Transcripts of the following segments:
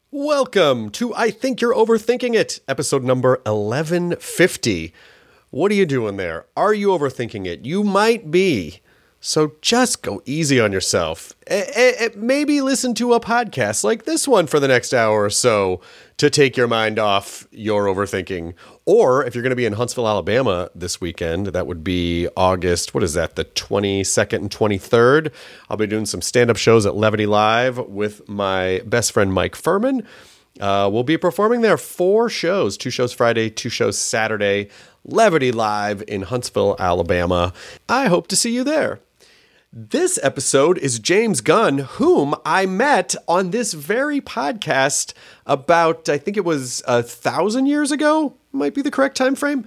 Welcome to I Think You're Overthinking It, episode number 1150. What are you doing there? Are you overthinking it? You might be. So just go easy on yourself. Maybe listen to a podcast like this one for the next hour or so to take your mind off your overthinking. Or if you're going to be in Huntsville, Alabama this weekend, that would be August, what is that, the 22nd and 23rd. I'll be doing some stand-up shows at Levity Live with my best friend Mike Furman. We'll be performing there 4 shows, 2 shows Friday, 2 shows Saturday, Levity Live in Huntsville, Alabama. I hope to see you there. This episode is James Gunn, whom I met on this very podcast about, I think it was 1,000 years ago, might be the correct time frame.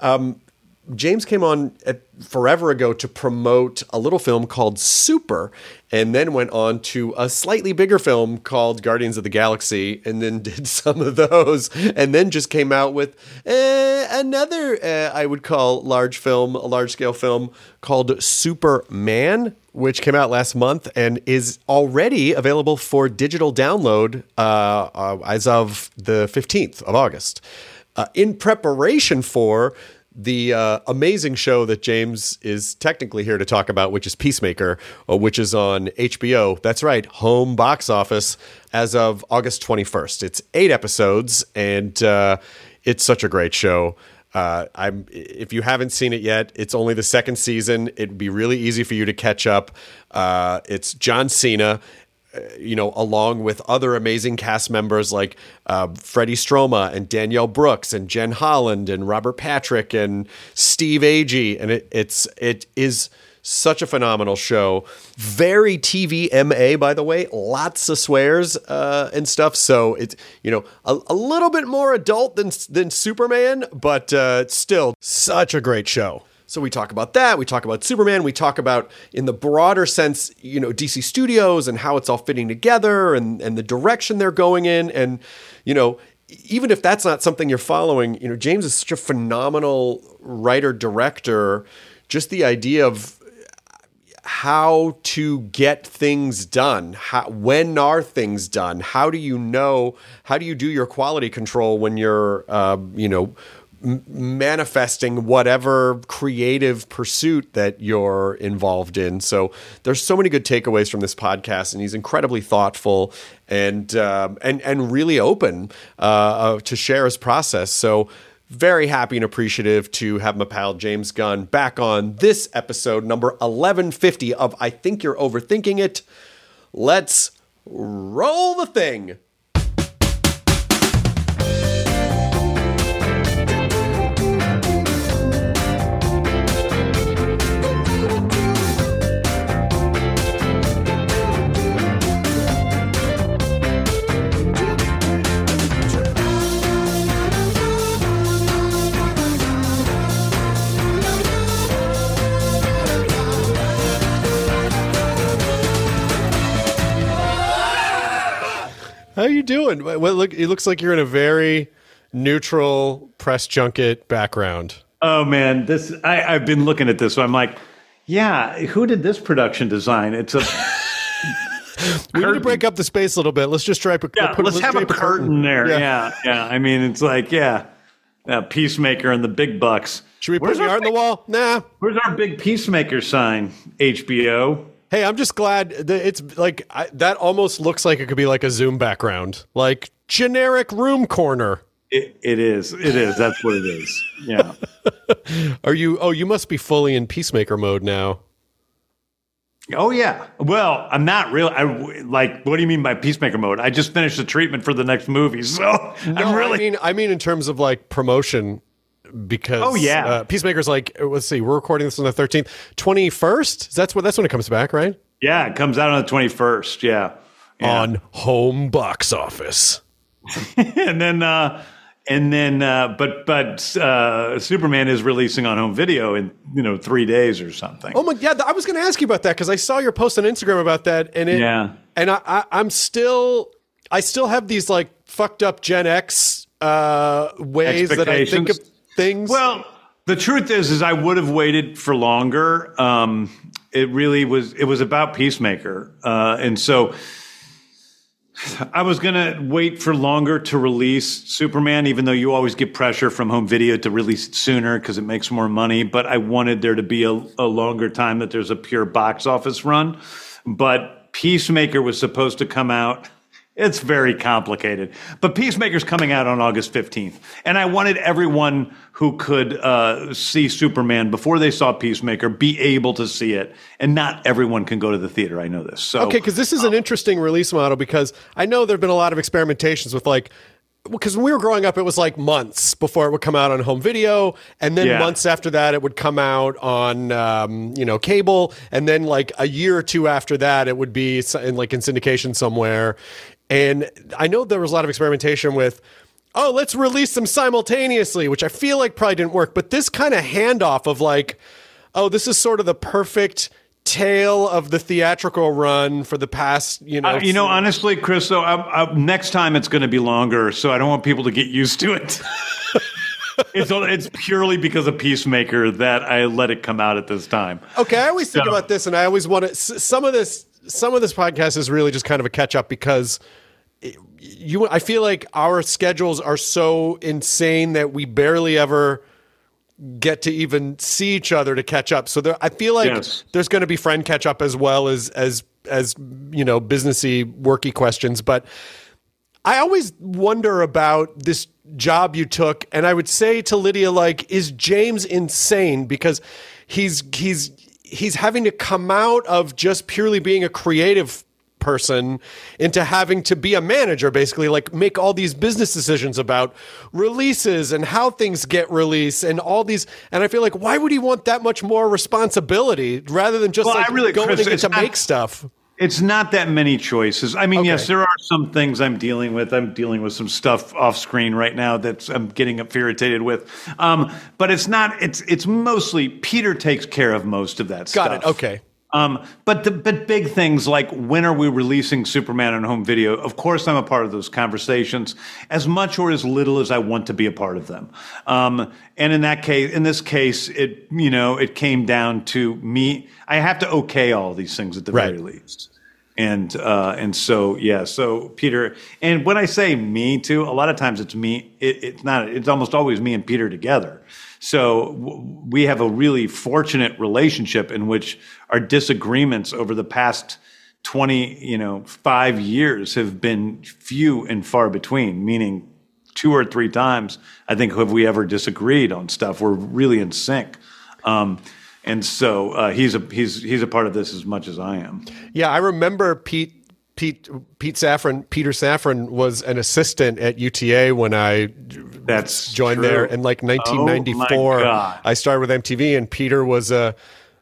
James came on forever ago to promote a little film called Super, and then went on to a slightly bigger film called Guardians of the Galaxy, and then did some of those, and then just came out with another, I would call a large-scale film called Superman, which came out last month and is already available for digital download as of the 15th of August. In preparation for the amazing show that James is technically here to talk about, which is Peacemaker, which is on HBO. That's right, home box office as of August 21st. It's 8 episodes, and it's such a great show. If you haven't seen it yet, it's only the 2nd season. It'd be really easy for you to catch up. It's John Cena, along with other amazing cast members like Freddie Stroma and Danielle Brooks and Jen Holland and Robert Patrick and Steve Agee. And it is such a phenomenal show. Very TVMA, by the way. Lots of swears and stuff. So it's, a little bit more adult than Superman, but still such a great show. So we talk about that. We talk about Superman. We talk about, in the broader sense, DC Studios and how it's all fitting together and the direction they're going in. And, even if that's not something you're following, James is such a phenomenal writer-director. Just the idea of how to get things done. When are things done? How do you do your quality control when you're, manifesting whatever creative pursuit that you're involved in. So there's so many good takeaways from this podcast, and he's incredibly thoughtful and really open to share his process. So very happy and appreciative to have my pal James Gunn back on this episode, number 1150 of I Think You're Overthinking It. Let's roll the thing. How you doing? Well, look, it looks like you're in a very neutral press junket background. Oh man, I've been looking at this, so I'm like, yeah, who did this production design? It's a we need to break up the space a little bit. Let's just try. Let's have a curtain there. Yeah. I mean, it's like, Peacemaker and the big bucks. Should we put the art on the wall? Nah. Where's our big Peacemaker sign? HBO. Hey, I'm just glad that it's like that almost looks like it could be like a Zoom background, like generic room corner. It is. That's what it is. Yeah. You must be fully in Peacemaker mode now. Oh yeah. Well, I'm not really. What do you mean by Peacemaker mode? I just finished the treatment for the next movie, so I'm really. I mean in terms of like promotion. Because Peacemaker's like, let's see, we're recording this on the 13th, 21st. That's when it comes back, right? Yeah, it comes out on the 21st. Yeah. On home box office. and then Superman is releasing on home video in 3 days or something. Oh my God, I was going to ask you about that because I saw your post on Instagram about that, and and I still have these like fucked up Gen X ways that I think of things. Well, the truth is I would have waited for longer. It was about Peacemaker, and so I was going to wait for longer to release Superman, even though you always get pressure from home video to release it sooner because it makes more money. But I wanted there to be a longer time that there's a pure box office run. But Peacemaker was supposed to come out. It's very complicated. But Peacemaker's coming out on August 15th. And I wanted everyone who could see Superman before they saw Peacemaker be able to see it. And not everyone can go to the theater. I know this. So, okay, because this is an interesting release model, because I know there have been a lot of experimentations with because when we were growing up, it was like months before it would come out on home video, and then months after that, it would come out on cable, and then like a year or two after that, it would be in syndication somewhere. And I know there was a lot of experimentation with, let's release them simultaneously, which I feel like probably didn't work. But this kind of handoff of this is sort of the perfect tale of the theatrical run for the past, honestly, Chris, so next time it's going to be longer, so I don't want people to get used to it. It's purely because of Peacemaker that I let it come out at this time. Okay, I always think about this, and I always want to. Some of this podcast is really just kind of a catch up because I feel like our schedules are so insane that we barely ever get to even see each other to catch up. So I feel like there's going to be friend catch up as well as businessy, worky questions. But I always wonder about this job you took, and I would say to Lydia, is James insane? Because he's having to come out of just purely being a creative person into having to be a manager, basically, make all these business decisions about releases and how things get released and all these. And I feel like, why would he want that much more responsibility rather than just Chris, make stuff? It's not that many choices. I mean, yes, there are some things I'm dealing with. I'm dealing with some stuff off screen right now that I'm getting irritated with. But it's not. It's mostly Peter takes care of most of that stuff. Got it. Okay. But big things like, when are we releasing Superman on home video? Of course, I'm a part of those conversations, as much or as little as I want to be a part of them. And in this case, it came down to me. I have to okay all these things at the very least. And so Peter, and when I say me too, a lot of times it's me. It's not. It's almost always me and Peter together. So we have a really fortunate relationship in which our disagreements over the past 5 years have been few and far between, meaning 2 or 3 times, I think, have we ever disagreed on stuff. We're really in sync. And so he's a part of this as much as I am. Yeah, I remember Peter Safran was an assistant at UTA when I joined there in 1994. I started with MTV, and Peter was an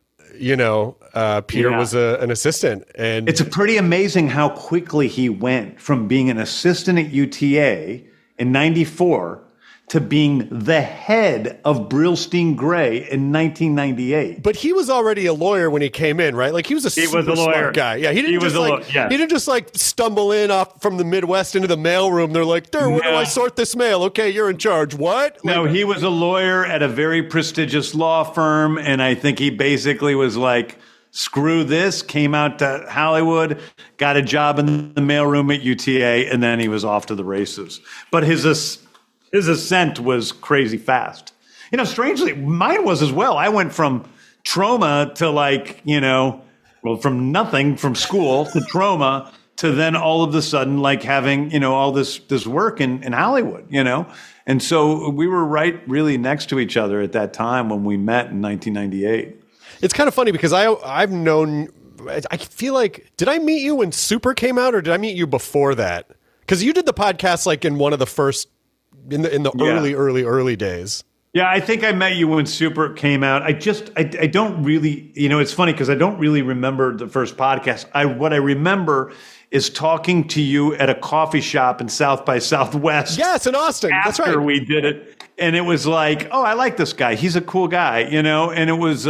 assistant. And it's pretty amazing how quickly he went from being an assistant at UTA in 94 to being the head of Brillstein Gray in 1998. But he was already a lawyer when he came in, right? He was a super smart guy. Yeah, he didn't just stumble in off from the Midwest into the mailroom. They're like, where do I sort this mail? Okay, you're in charge. What? No, he was a lawyer at a very prestigious law firm, and I think he basically was like, screw this, came out to Hollywood, got a job in the mailroom at UTA, and then he was off to the races. But his ascent was crazy fast. Strangely, mine was as well. I went from trauma to from nothing, from school to trauma to then all of a sudden having, all this work in Hollywood, And so we were really next to each other at that time when we met in 1998. It's kind of funny because I've known, I feel like, did I meet you when Super came out, or did I meet you before that? Because you did the podcast in one of the first, in the early days. Yeah, I think I met you when Super came out. I don't really, it's funny because I don't really remember the first podcast. What I remember is talking to you at a coffee shop in South by Southwest. Yes, in Austin. That's right. After we did it. And it was like, I like this guy. He's a cool guy, and it was,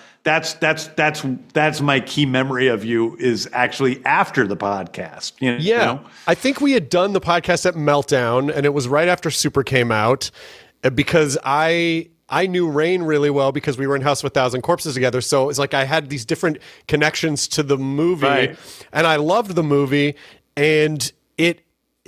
that's my key memory of you, is actually after the podcast. I think we had done the podcast at Meltdown, and it was right after Super came out, because I knew Rain really well because we were in House of a Thousand Corpses together. So it's like I had these different connections to the movie, and I loved the movie, and it,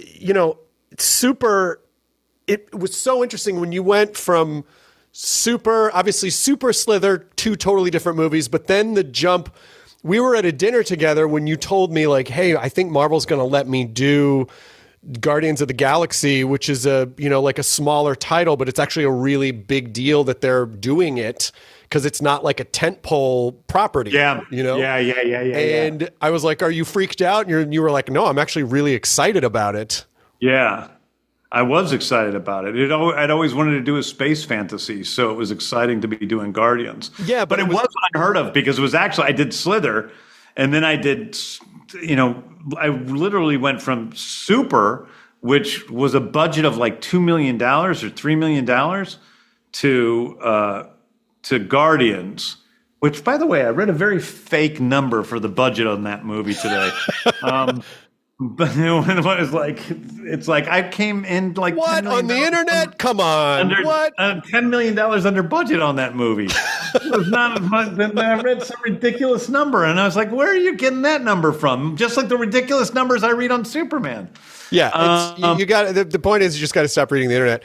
it was so interesting when you went from obviously Super Slither, two totally different movies, but then the jump, we were at a dinner together when you told me like, hey, I think Marvel's going to let me do Guardians of the Galaxy, which is like a smaller title, but it's actually a really big deal that they're doing it because it's not like a tentpole property. Yeah. Yeah. And I was like, are you freaked out? And you were like, no, I'm actually really excited about it. Yeah. I was excited about it. I'd always wanted to do a space fantasy, so it was exciting to be doing Guardians. Yeah, but it was unheard of because it was actually, I did Slither, and then I did, I literally went from Super, which was a budget of like $2 million or $3 million, to Guardians, which, by the way, I read a very fake number for the budget on that movie today. But it was like, it's like I came in like what on the internet? Come on, what $10 million under budget on that movie? It was not as much. Then I read some ridiculous number, and I was like, where are you getting that number from? Just like the ridiculous numbers I read on Superman. Yeah, you got the point is you just got to stop reading the internet.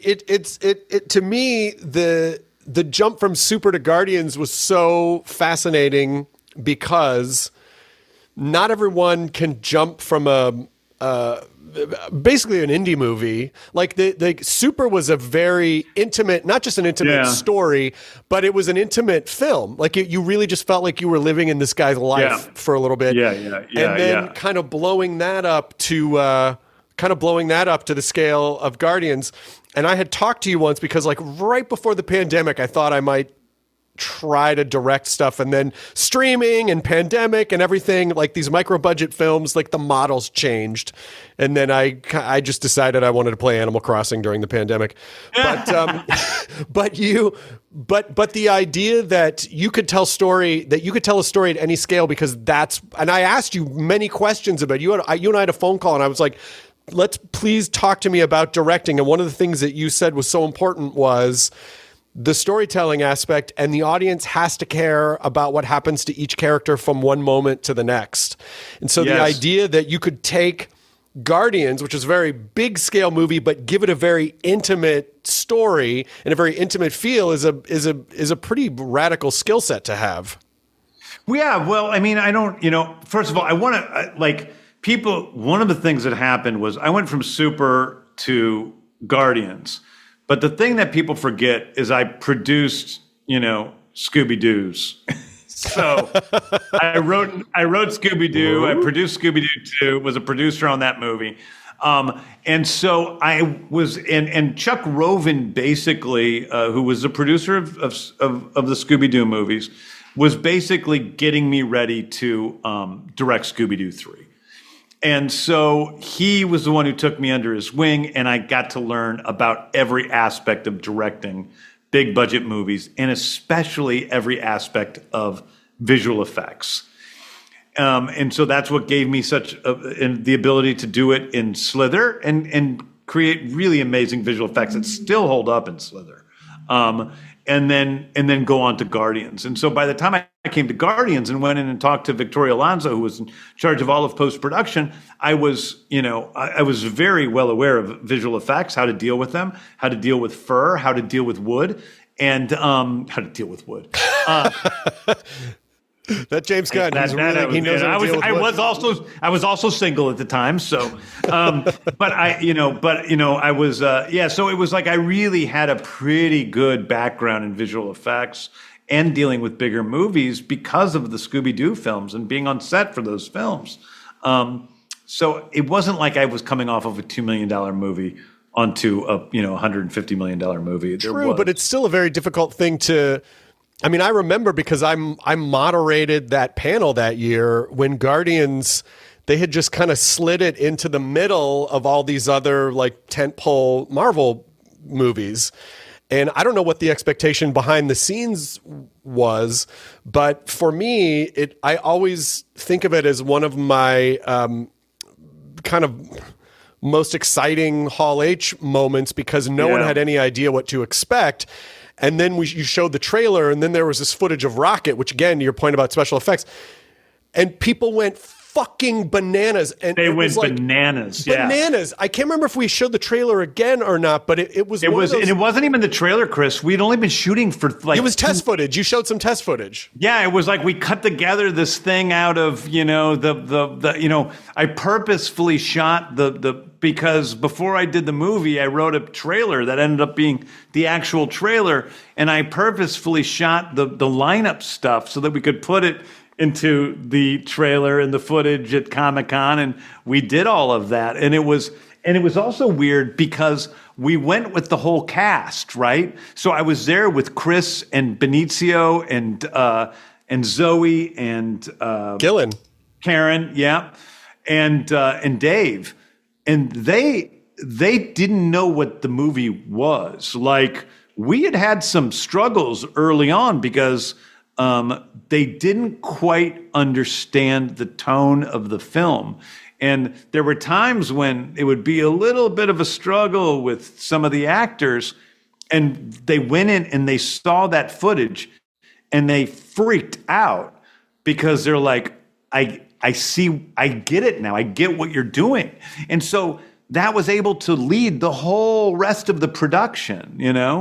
It to me the jump from Super to Guardians was so fascinating because not everyone can jump from basically an indie movie. Like the Super was a very intimate, not just an intimate story, but it was an intimate film. Like you really just felt like you were living in this guy's life for a little bit. And then kind of blowing that up to the scale of Guardians. And I had talked to you once because like right before the pandemic, I thought I might try to direct stuff, and then streaming and pandemic and everything, like these micro budget films, like the models changed, and then I just decided I wanted to play Animal Crossing during the pandemic. But but the idea that you could tell a story at any scale, because and I asked you many questions about you and I had a phone call, and I was like, let's please talk to me about directing. And one of the things that you said was so important was the storytelling aspect, and the audience has to care about what happens to each character from one moment to the next. And so the idea that you could take Guardians, which is a very big scale movie, but give it a very intimate story and a very intimate feel is a pretty radical skill set to have. Yeah. Well, I mean, I don't, first of all, I want to one of the things that happened was I went from Super to Guardians. But the thing that people forget is I produced, Scooby-Doo's. So I wrote Scooby-Doo. I produced Scooby-Doo 2, was a producer on that movie. And so I was, and Chuck Roven basically, who was the producer of the Scooby-Doo movies, was basically getting me ready to direct Scooby-Doo 3. And so he was the one who took me under his wing, and I got to learn about every aspect of directing big budget movies, and especially every aspect of visual effects. And so that's what gave me the ability to do it in Slither and create really amazing visual effects that still hold up in Slither. And then go on to Guardians. And so by the time I came to Guardians and went in and talked to Victoria Alonso, who was in charge of all of post-production, I was very well aware of visual effects, how to deal with them, how to deal with fur, how to deal with wood, and how to deal with wood. That James Gunn, he knows how to deal with wood. I was also single at the time, so I was so it was like I really had a pretty good background in visual effects and dealing with bigger movies because of the Scooby-Doo films and being on set for those films. So it wasn't like I was coming off of a $2 million movie onto a $150 million movie. True, but it's still a very difficult thing to. I mean, I remember because I moderated that panel that year when Guardians, they had just kind of slid it into the middle of all these other like tentpole Marvel movies. And I don't know what the expectation behind the scenes was, but for me, I always think of it as one of my kind of most exciting Hall H moments because no one had any idea what to expect. And then you showed the trailer, and then there was this footage of Rocket, which again, to your point about special effects, and people went fucking bananas. And they it went was like bananas. Bananas. I can't remember if we showed the trailer again or not, but it was and it wasn't even the trailer, Chris. We'd only been shooting for like it was test footage. You showed some test footage. Yeah, it was like we cut together this thing out of, I purposefully shot because before I did the movie, I wrote a trailer that ended up being the actual trailer, and I purposefully shot the lineup stuff so that we could put it into the trailer and the footage at Comic-Con, and we did all of that. And it was also weird because we went with the whole cast, right? So I was there with Chris and Benicio and Zoe and Gillen, Karen, yeah, and Dave, and they didn't know what the movie was. Like, we had some struggles early on because they didn't quite understand the tone of the film. And there were times when it would be a little bit of a struggle with some of the actors, and they went in and they saw that footage and they freaked out because they're like, I get it now. I get what you're doing. And so that was able to lead the whole rest of the production,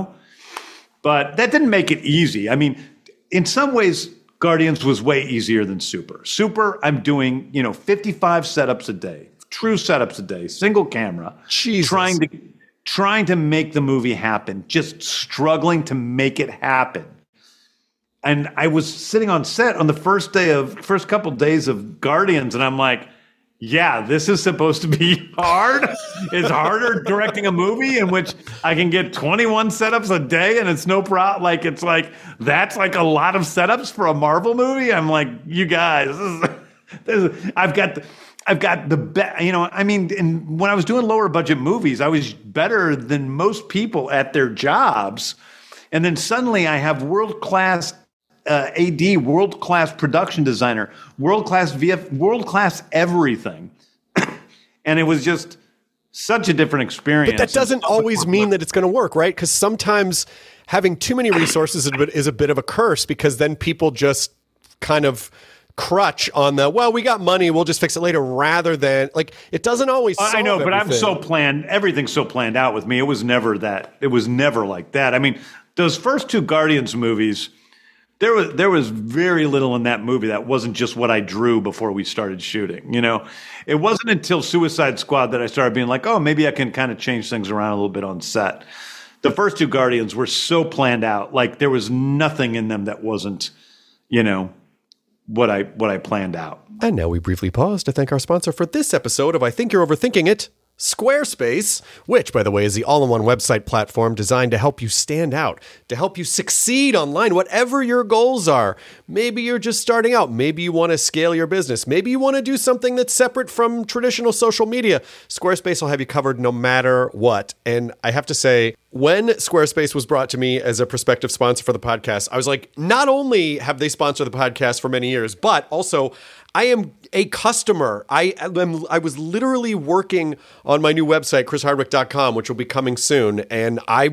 But that didn't make it easy. I mean, in some ways, Guardians was way easier than Super. Super, I'm doing, 55 setups a day, true setups a day, single camera, Jesus. trying to make the movie happen, just struggling to make it happen. And I was sitting on set on the first couple days of Guardians, and I'm like, yeah, this is supposed to be hard. It's harder directing a movie in which I can get 21 setups a day and it's no problem. Like, it's like, that's like a lot of setups for a Marvel movie. I'm like, you guys, I've got the best, and when I was doing lower budget movies, I was better than most people at their jobs. And then suddenly I have world-class AD, world-class production designer, world-class VF, world-class everything. And it was just such a different experience. But that doesn't always mean that it's going to work, right? Because sometimes having too many resources is a bit of a curse, because then people just kind of crutch on we got money, we'll just fix it later, rather than, like, it doesn't always solve I know, but everything. I'm so planned. Everything's so planned out with me. It was never that. It was never like that. I mean, those first two Guardians movies, there was very little in that movie that wasn't just what I drew before we started shooting. It wasn't until Suicide Squad that I started being like, oh, maybe I can kind of change things around a little bit on set. The first two Guardians were so planned out. Like, there was nothing in them that wasn't, what I planned out. And now we briefly pause to thank our sponsor for this episode of I Think You're Overthinking It, Squarespace, which, by the way, is the all-in-one website platform designed to help you stand out, to help you succeed online, whatever your goals are. Maybe you're just starting out. Maybe you want to scale your business. Maybe you want to do something that's separate from traditional social media. Squarespace will have you covered no matter what. And I have to say, when Squarespace was brought to me as a prospective sponsor for the podcast, I was like, not only have they sponsored the podcast for many years, but also I am a customer. I was literally working on my new website, chrishardwick.com, which will be coming soon, and I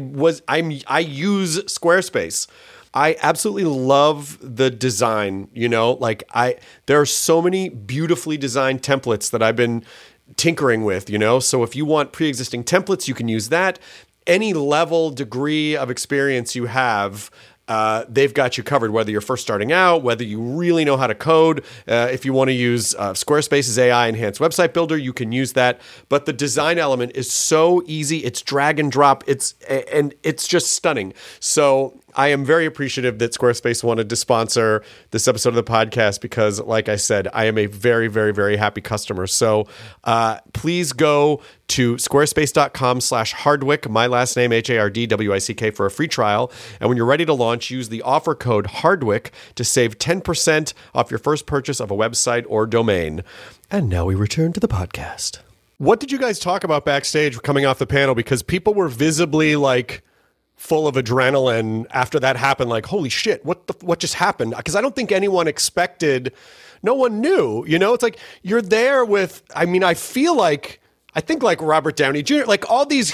use Squarespace. I absolutely love the design, there are so many beautifully designed templates that I've been tinkering with, So if you want pre-existing templates, you can use that. Any level, degree of experience you have, they've got you covered, whether you're first starting out, whether you really know how to code. If you want to use Squarespace's AI Enhanced Website Builder, you can use that. But the design element is so easy. It's drag and drop. It's just stunning. So I am very appreciative that Squarespace wanted to sponsor this episode of the podcast because, like I said, I am a very, very, very happy customer. So please go to squarespace.com/Hardwick, my last name, HARDWICK, for a free trial. And when you're ready to launch, use the offer code Hardwick to save 10% off your first purchase of a website or domain. And now we return to the podcast. What did you guys talk about backstage coming off the panel? Because people were visibly full of adrenaline after that happened. Like, holy shit, what just happened? Because I don't think anyone expected, no one knew, it's like you're there with, I think Robert Downey Jr., all these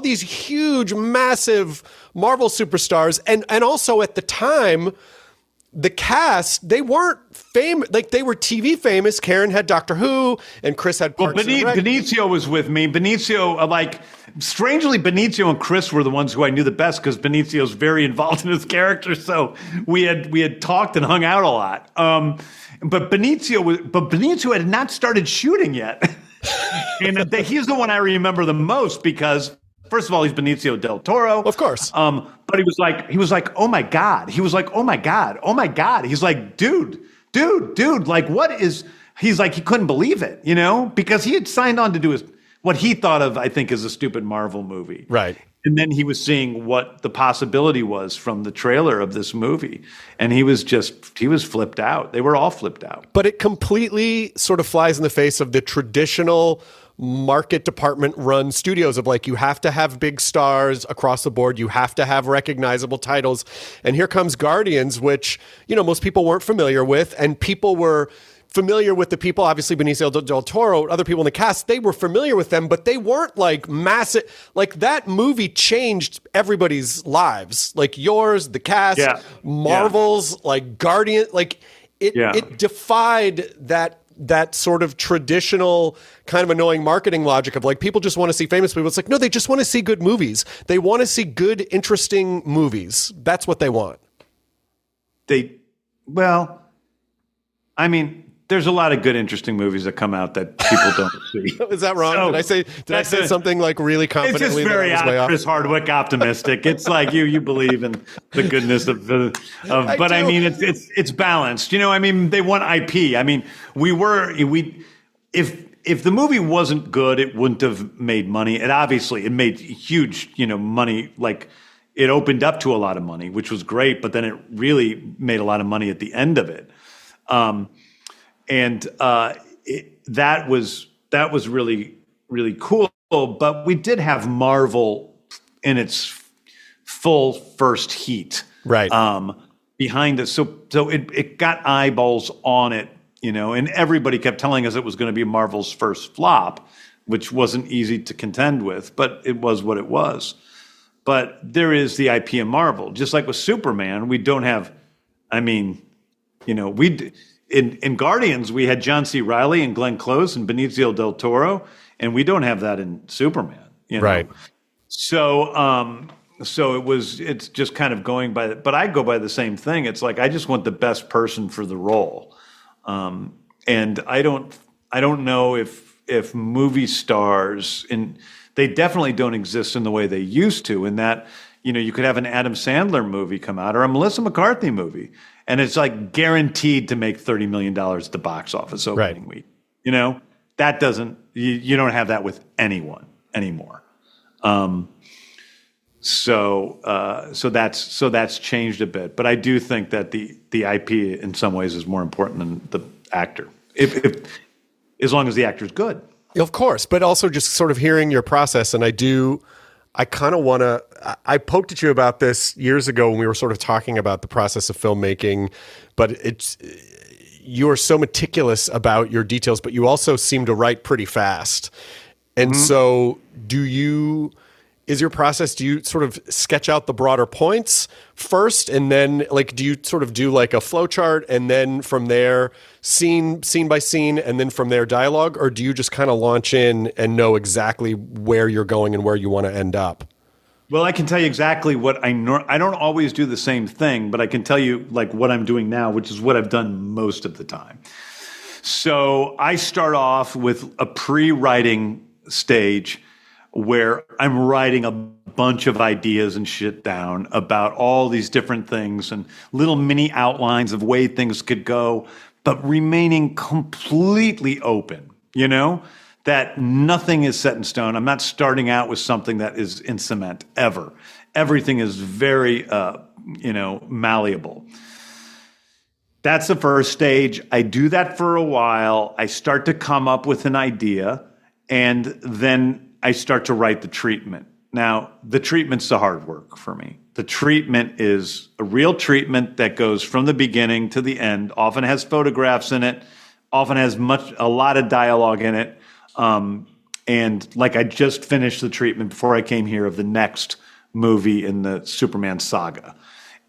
huge, massive Marvel superstars. And also at the time, the cast, they weren't famous. Like, they were TV famous. Karen had Doctor Who, and Chris had Parks and Rec. Benicio was with me. Benicio, strangely, Benicio and Chris were the ones who I knew the best because Benicio's very involved in his character. So we had talked and hung out a lot. But Benicio had not started shooting yet. And he's the one I remember the most because, first of all, he's Benicio del Toro. Of course. But he was like, oh my God. He was like, oh my God. Oh my God. He's like, dude, like, what is, he's like, he couldn't believe it, you know, because he had signed on to do what he thought of, I think, as a stupid Marvel movie. Right. And then he was seeing what the possibility was from the trailer of this movie. And he was flipped out. They were all flipped out. But it completely sort of flies in the face of the traditional market department run studios of like, you have to have big stars across the board. You have to have recognizable titles. And here comes Guardians, which, you know, most people weren't familiar with, and people were familiar with the people, obviously Benicio del Toro, other people in the cast, they were familiar with them, but they weren't like massive. Like, that movie changed everybody's lives, like yours, the cast, Marvel's, like Guardian, like it defied that sort of traditional kind of annoying marketing logic of like, people just want to see famous people. It's like, no, they just want to see good movies. They want to see good, interesting movies. That's what they want. There's a lot of good, interesting movies that come out that people don't see. Is that wrong? So, did I say something like really confidently? It's just very Chris Hardwick optimistic. It's like you believe in the goodness of but I mean, it's balanced. You know, I mean, they want IP. I mean, if the movie wasn't good, it wouldn't have made money. It made huge, you know, money. Like, it opened up to a lot of money, which was great. But then it really made a lot of money at the end of it. That was really, really cool. But we did have Marvel in its full first heat, right? Behind us, so it got eyeballs on it, you know. And everybody kept telling us it was going to be Marvel's first flop, which wasn't easy to contend with, but it was what it was. But there is the IP in Marvel, just like with Superman. We don't have, I mean, you know, In Guardians, we had John C. Reilly and Glenn Close and Benicio del Toro, and we don't have that in Superman. You know? Right. So it's just kind of going by but I go by the same thing. It's like, I just want the best person for the role. And I don't know if movie stars, they definitely don't exist in the way they used to, in that, you know, you could have an Adam Sandler movie come out or a Melissa McCarthy movie, and it's like guaranteed to make $30 million at the box office opening week. You know, that doesn't, you don't have that with anyone anymore. So that's changed a bit, but I do think that the IP in some ways is more important than the actor, if as long as the actor's good. Of course, but also just sort of hearing your process, and I kind of want to, I poked at you about this years ago when we were sort of talking about the process of filmmaking, but you are so meticulous about your details, but you also seem to write pretty fast. And so is your process, do you sort of sketch out the broader points first, and then like, do you sort of do like a flow chart, and then from there scene by scene, and then from there dialogue, or do you just kind of launch in and know exactly where you're going and where you want to end up? Well, I can tell you exactly what I don't always do the same thing, but I can tell you like what I'm doing now, which is what I've done most of the time. So I start off with a pre-writing stage where I'm writing a bunch of ideas and shit down about all these different things and little mini outlines of way things could go, but remaining completely open, you know, that nothing is set in stone. I'm not starting out with something that is in cement ever. Everything is very, malleable. That's the first stage. I do that for a while. I start to come up with an idea, and then I start to write the treatment. Now, the treatment's the hard work for me. The treatment is a real treatment that goes from the beginning to the end, often has photographs in it, often has a lot of dialogue in it. And like, I just finished the treatment before I came here of the next movie in the Superman saga.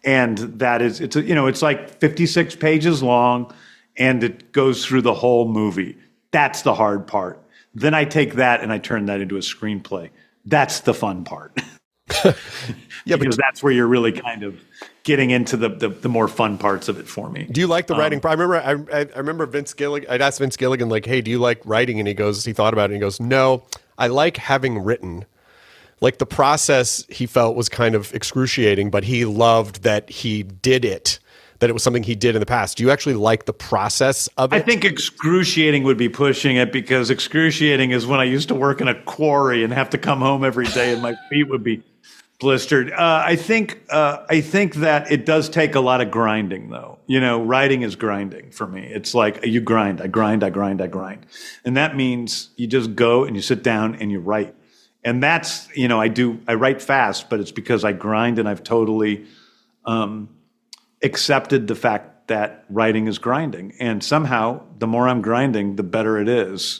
And that is, it's like 56 pages long and it goes through the whole movie. That's the hard part. Then I take that and I turn that into a screenplay. That's the fun part. Yeah, because that's where you're really kind of getting into the more fun parts of it for me. Do you like the writing? I remember Vince Gilligan. I'd asked Vince Gilligan, like, "Hey, do you like writing?" And he thought about it and he goes, "No, I like having written." Like the process he felt was kind of excruciating, but he loved that he did it, that it was something he did in the past. Do you actually like the process of it? I think excruciating would be pushing it, because excruciating is when I used to work in a quarry and have to come home every day and my feet would be blistered. I think that it does take a lot of grinding, though. Writing is grinding for me. It's like you grind. I grind. And that means you just go and you sit down and you write. And that's, I write fast, but it's because I grind, and I've totally accepted the fact that writing is grinding. And somehow, the more I'm grinding, the better it is.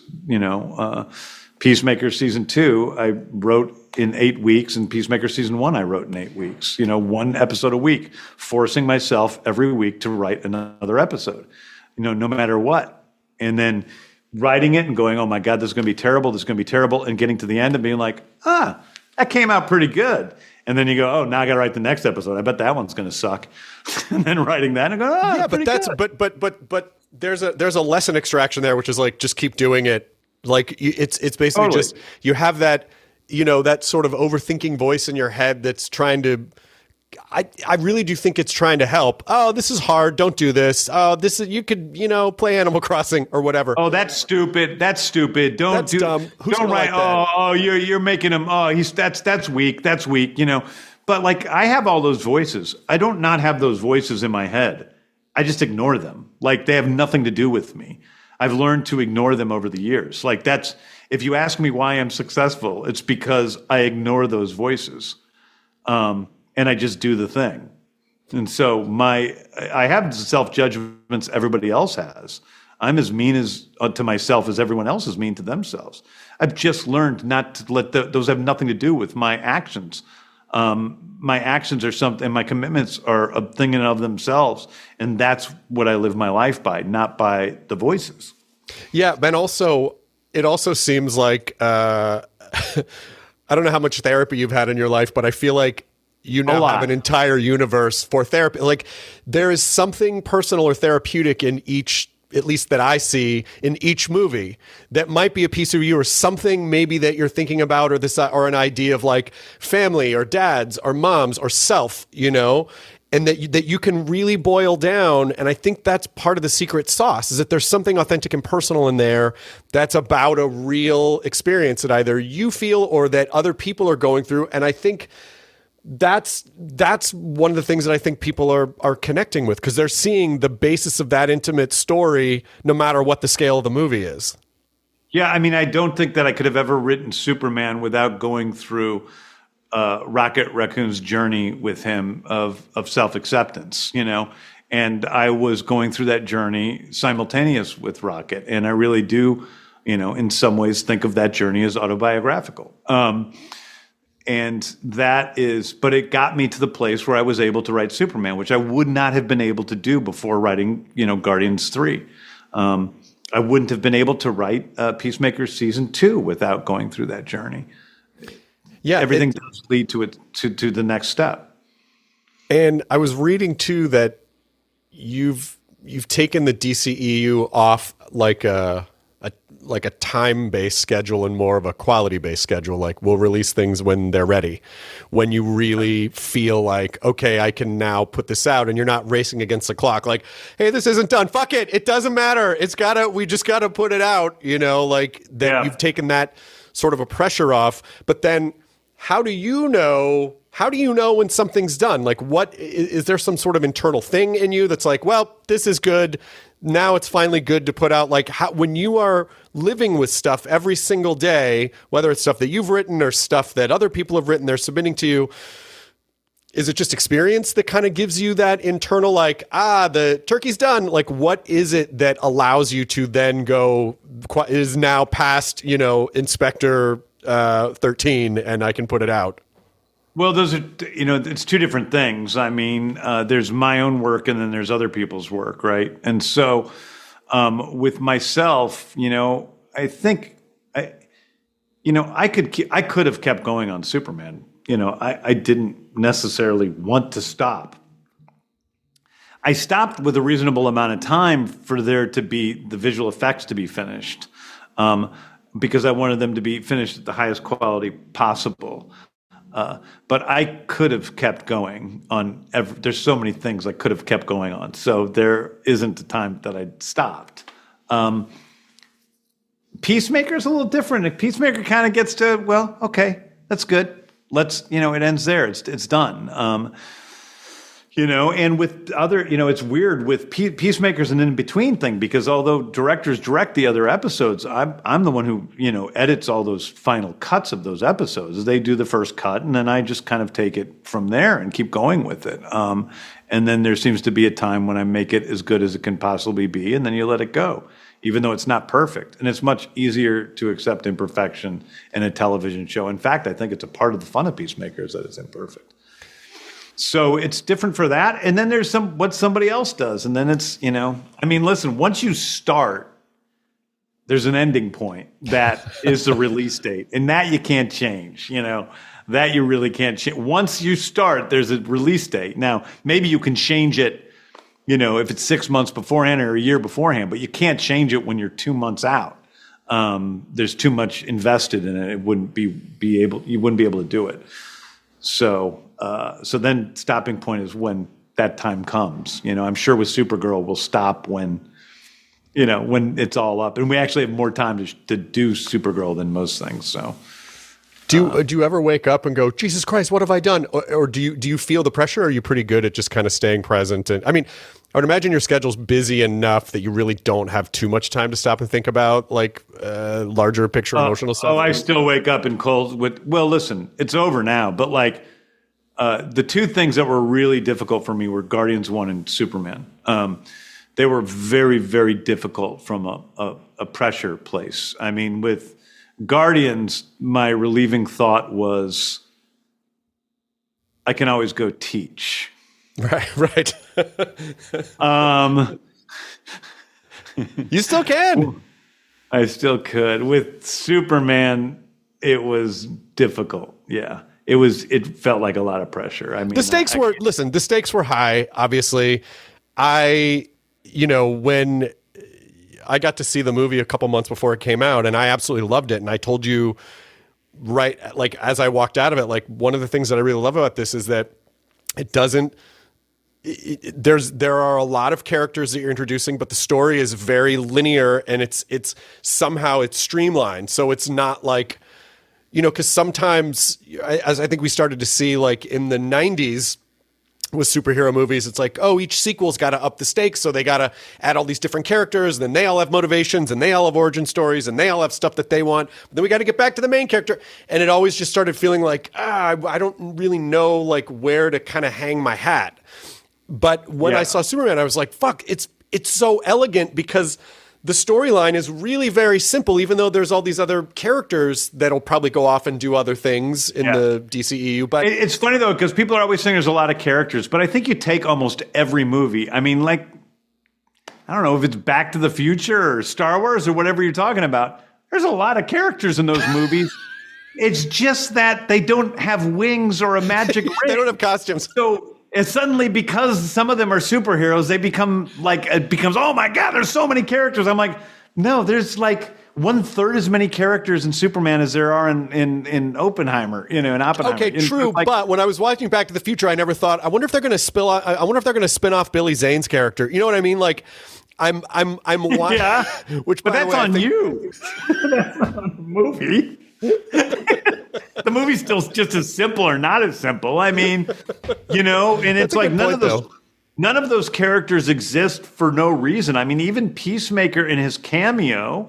Peacemaker season 2, I wrote in 8 weeks, and Peacemaker season 1, I wrote in 8 weeks. 1 episode a week, forcing myself every week to write another episode, no matter what. And then writing it and going, oh my God, this is going to be terrible. This is going to be terrible. And getting to the end and being like, that came out pretty good. And then you go, oh, now I got to write the next episode. I bet that one's going to suck. And then writing that and go, yeah, but that's good. but there's a lesson extraction there, which is like, just keep doing it. Like it's basically totally. Just, you have that, that sort of overthinking voice in your head that's trying to, I really do think it's trying to help. Oh, this is hard. Don't do this. Oh, you could, play Animal Crossing or whatever. Oh, that's stupid. That's dumb. Who's don't write. Like you're making him. Oh, that's weak. That's weak. But like, I have all those voices. I don't not have those voices in my head. I just ignore them. Like, they have nothing to do with me. I've learned to ignore them over the years. Like, if you ask me why I'm successful, it's because I ignore those voices. And I just do the thing. And so I have self-judgments everybody else has. I'm as mean to myself as everyone else is mean to themselves. I've just learned not to let those have nothing to do with my actions. My actions are something, and my commitments are a thing in and of themselves. And that's what I live my life by, not by the voices. Yeah, but it also seems like, I don't know how much therapy you've had in your life, but I feel like you now have an entire universe for therapy. Like, there is something personal or therapeutic in each, at least that I see in each movie, that might be a piece of you or something maybe that you're thinking about, or an idea of like family or dads or moms or self, and that you can really boil down. And I think that's part of the secret sauce, is that there's something authentic and personal in there that's about a real experience that either you feel or that other people are going through. And I think that's one of the things that I think people are connecting with, because they're seeing the basis of that intimate story, no matter what the scale of the movie is. Yeah, I mean, I don't think that I could have ever written Superman without going through Rocket Raccoon's journey with him of self-acceptance, and I was going through that journey simultaneous with Rocket. And I really do, in some ways think of that journey as autobiographical. And but it got me to the place where I was able to write Superman, which I would not have been able to do before writing, Guardians 3. I wouldn't have been able to write Peacemaker season 2 without going through that journey. Yeah, everything does lead to the next step. And I was reading too that you've taken the DCEU off like a time-based schedule and more of a quality-based schedule. Like, we'll release things when they're ready, when you really feel like, okay, I can now put this out, and you're not racing against the clock. Like, hey, this isn't done. Fuck it. It doesn't matter. We just gotta put it out, like that. Yeah. You've taken that sort of a pressure off. But then how do you know when something's done? Like, what is there some sort of internal thing in you that's like, well, this is good. Now it's finally good to put out. Like, when you are living with stuff every single day, whether it's stuff that you've written or stuff that other people have written, they're submitting to you, is it just experience that kind of gives you that internal, like, the turkey's done? Like, what is it that allows you to then go, is now past, Inspector 13 and I can put it out? Well, those are, it's two different things. I mean, there's my own work and then there's other people's work, right? And so with myself, I think I could have kept going on Superman. I didn't necessarily want to stop. I stopped with a reasonable amount of time for there to be the visual effects to be finished, because I wanted them to be finished at the highest quality possible. But I could have kept going on. There's so many things I could have kept going on. So there isn't a time that I stopped. Peacemaker's a little different. Peacemaker kind of gets to, well, okay, that's good. Let's, it ends there. It's done. And with other, it's weird with Peacemaker's an in-between thing, because although directors direct the other episodes, I'm the one who, edits all those final cuts of those episodes. They do the first cut, and then I just kind of take it from there and keep going with it. And then there seems to be a time when I make it as good as it can possibly be, and then you let it go, even though it's not perfect. And it's much easier to accept imperfection in a television show. In fact, I think it's a part of the fun of Peacemaker is that it's imperfect. So it's different for that. And then there's what somebody else does. And then it's, listen, once you start, there's an ending point that is the release date. And that you can't change, that you really can't change. Once you start, there's a release date. Now, maybe you can change it, if it's 6 months beforehand or a year beforehand, but you can't change it when you're 2 months out. There's too much invested in it. You wouldn't be able to do it. So then stopping point is when that time comes. I'm sure with Supergirl we'll stop when it's all up, and we actually have more time to do Supergirl than most things. So, do you ever wake up and go, Jesus Christ, what have I done? Or do you feel the pressure? Or are you pretty good at just kind of staying present? And I mean, I would imagine your schedule's busy enough that you really don't have too much time to stop and think about larger picture emotional stuff. I still wake up in cold with. Well, listen, it's over now, but the two things that were really difficult for me were Guardians 1 and Superman. They were very, very difficult from a pressure place. I mean, with Guardians, my relieving thought was I can always go teach. Right. You still can. I still could. With Superman, it was difficult. Yeah. It felt like a lot of pressure. I mean, the stakes were high, obviously. When I got to see the movie a couple months before it came out, and I absolutely loved it. And I told you as I walked out of it, one of the things that I really love about this is that it doesn't, there are a lot of characters that you're introducing, but the story is very linear and it's somehow it's streamlined. So it's not because sometimes, as I think we started to see in the 90s with superhero movies, it's each sequel's got to up the stakes. So they got to add all these different characters, and then they all have motivations, and they all have origin stories, and they all have stuff that they want. But then we got to get back to the main character. And it always just started feeling I don't really know where to kind of hang my hat. But when I saw Superman, I was like, fuck, it's so elegant because the storyline is really very simple, even though there's all these other characters that'll probably go off and do other things in the DCEU. But it's funny, though, because people are always saying there's a lot of characters. But I think you take almost every movie. I mean, I don't know if it's Back to the Future or Star Wars or whatever you're talking about. There's a lot of characters in those movies. It's just that they don't have wings or a magic ring. They don't have costumes. So it's suddenly, because some of them are superheroes, they become it becomes, oh my God, there's so many characters. I'm like, no, there's 1/3 as many characters in Superman as there are in Oppenheimer, in Oppenheimer. Okay, true. But when I was watching Back to the Future, I never thought, I wonder if they're going to spin off Billy Zane's character. You know what I mean? I'm watching. Yeah. But that's on you. That's not on the movie. The movie's still just as simple or not as simple. I mean, and it's none of those characters exist for no reason. I mean, even Peacemaker in his cameo,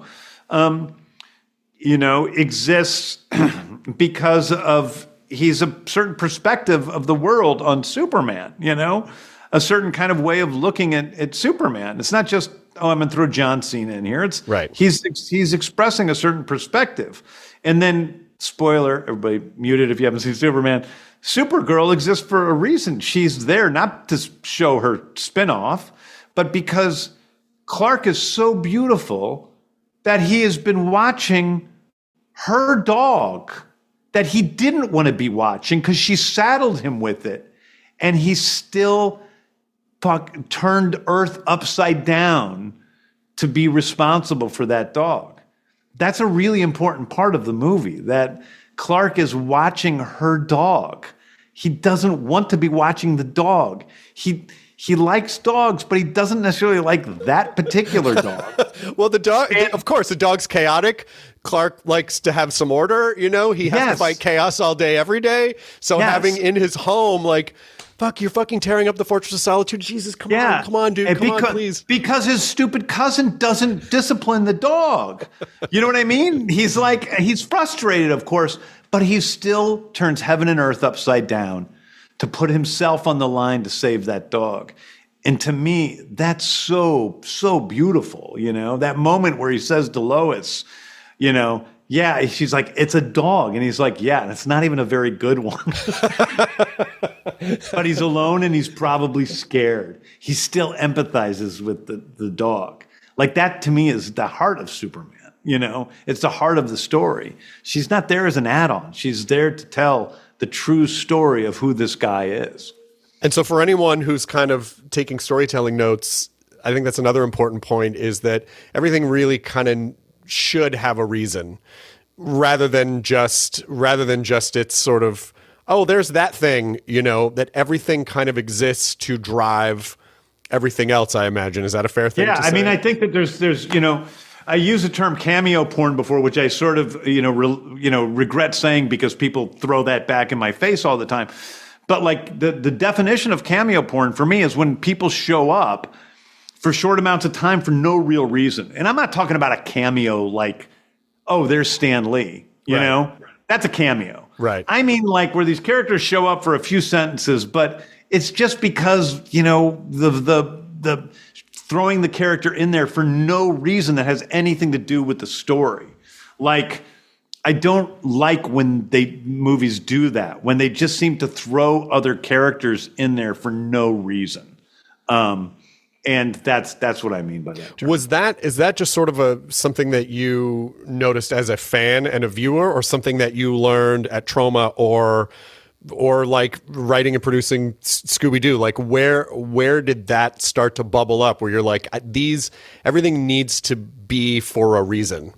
exists because of he's a certain perspective of the world on Superman, a certain kind of way of looking at Superman. It's not just, I'm going to throw John Cena in here. It's right. He's expressing a certain perspective. And then spoiler, everybody muted if you haven't seen Superman. Supergirl exists for a reason. She's there not to show her spinoff, but because Clark is so beautiful that he has been watching her dog that he didn't want to be watching because she saddled him with it. And he still turned Earth upside down to be responsible for that dog. That's a really important part of the movie, that Clark is watching her dog. He doesn't want to be watching the dog. He likes dogs, but he doesn't necessarily like that particular dog. Well, the dog, of course, the dog's chaotic. Clark likes to have some order, you know? He has to fight chaos all day, every day. So having in his home, like, fuck, you're fucking tearing up the Fortress of Solitude. Jesus, come on, dude. Come on, please. Because his stupid cousin doesn't discipline the dog. You know what I mean? He's frustrated, of course, but he still turns heaven and earth upside down to put himself on the line to save that dog. And to me, that's so, so beautiful, you know? That moment where he says to Lois, you know, yeah, she's like, it's a dog. And he's like, yeah, that's not even a very good one. But he's alone and he's probably scared. He still empathizes with the dog. Like, that to me is the heart of Superman, you know? It's the heart of the story. She's not there as an add-on. She's there to tell the true story of who this guy is. And so for anyone who's kind of taking storytelling notes, I think that's another important point, is that everything really kind of should have a reason rather than just it's sort of, oh, there's that thing, you know, that everything kind of exists to drive everything else, I imagine. Is that a fair thing to say? Yeah, I mean, I think that there's, you know, I used the term cameo porn before, which I sort of, regret saying because people throw that back in my face all the time. But like the definition of cameo porn for me is when people show up for short amounts of time for no real reason. And I'm not talking about a cameo like, oh, there's Stan Lee, you know? That's a cameo. Right. I mean, like, where these characters show up for a few sentences, but it's just because, you know, the throwing the character in there for no reason that has anything to do with the story. Like, I don't like when movies do that, when they just seem to throw other characters in there for no reason. And that's what I mean by that term. Is that just sort of something that you noticed as a fan and a viewer, or something that you learned at Troma, or like writing and producing Scooby-Doo? Like, where did that start to bubble up, where you're like, everything needs to be for a reason?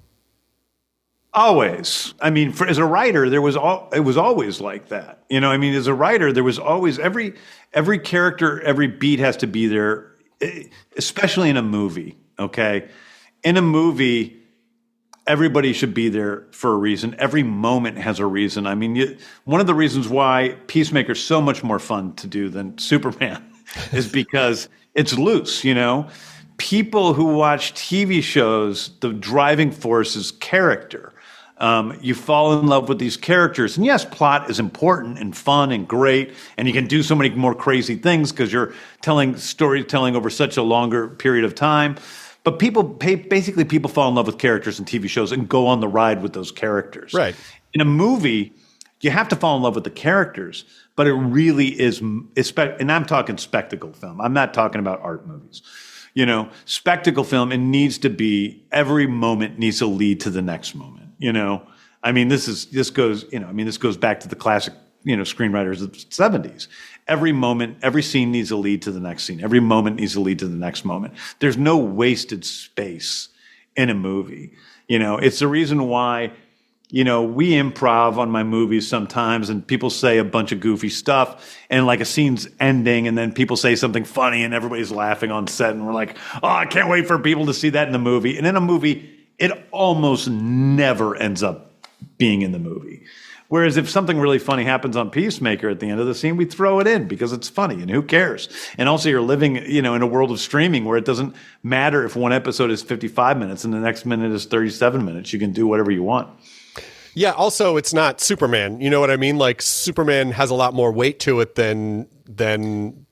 Always. I mean, as a writer, it was always like that. You know, I mean, as a writer, there was always every character, every beat has to be there, especially in a movie. Okay, in a movie, everybody should be there for a reason. Every moment has a reason. I mean, one of the reasons why Peacemaker is so much more fun to do than Superman is because it's loose, you know? People who watch TV shows, the driving force is character. You fall in love with these characters. And yes, plot is important and fun and great, and you can do so many more crazy things because you're telling storytelling over such a longer period of time. But people fall in love with characters in TV shows and go on the ride with those characters. Right. In a movie, you have to fall in love with the characters, but it really is, and I'm talking spectacle film. I'm not talking about art movies. You know, spectacle film, it needs to be, every moment needs to lead to the next moment. You know, I mean, this goes back to the classic, you know, screenwriters of the 70s. Every moment, every scene needs to lead to the next scene. Every moment needs to lead to the next moment. There's no wasted space in a movie. You know, it's the reason why, you know, we improv on my movies sometimes and people say a bunch of goofy stuff and like a scene's ending and then people say something funny and everybody's laughing on set and we're like, oh, I can't wait for people to see that in the movie. And in a movie, it almost never ends up being in the movie. Whereas if something really funny happens on Peacemaker at the end of the scene, we throw it in because it's funny and who cares? And also you're living, you know, in a world of streaming where it doesn't matter if one episode is 55 minutes and the next minute is 37 minutes. You can do whatever you want. Yeah, also it's not Superman. You know what I mean? Like, Superman has a lot more weight to it than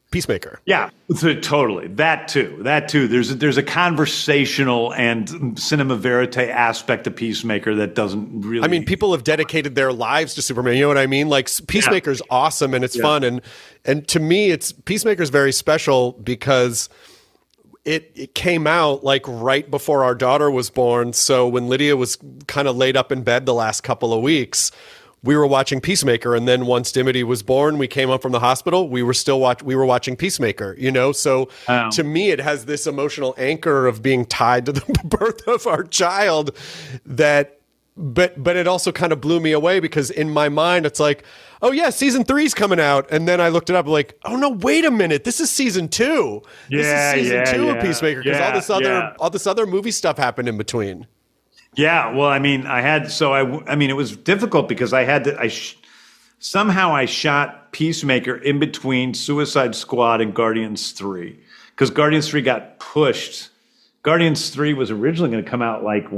Peacemaker. Yeah, totally. That too. There's a conversational and cinema verite aspect to Peacemaker that doesn't really. I mean, people have dedicated their lives to Superman. You know what I mean? Like Peacemaker's awesome and it's fun, and to me, Peacemaker's very special because it came out like right before our daughter was born. So when Lydia was kind of laid up in bed the last couple of weeks, we were watching Peacemaker, and then once Dimity was born, we came up from the hospital. We were watching Peacemaker, you know. So to me, it has this emotional anchor of being tied to the birth of our child. But it also kind of blew me away because in my mind, it's like, oh yeah, season 3's coming out, and then I looked it up, like, oh no, wait a minute, this is season 2. This is season 2 of Peacemaker because all this other movie stuff happened in between. Yeah, well, I mean, it was difficult because somehow I shot Peacemaker in between Suicide Squad and Guardians 3 because Guardians 3 got pushed. Guardians 3 was originally going to come out it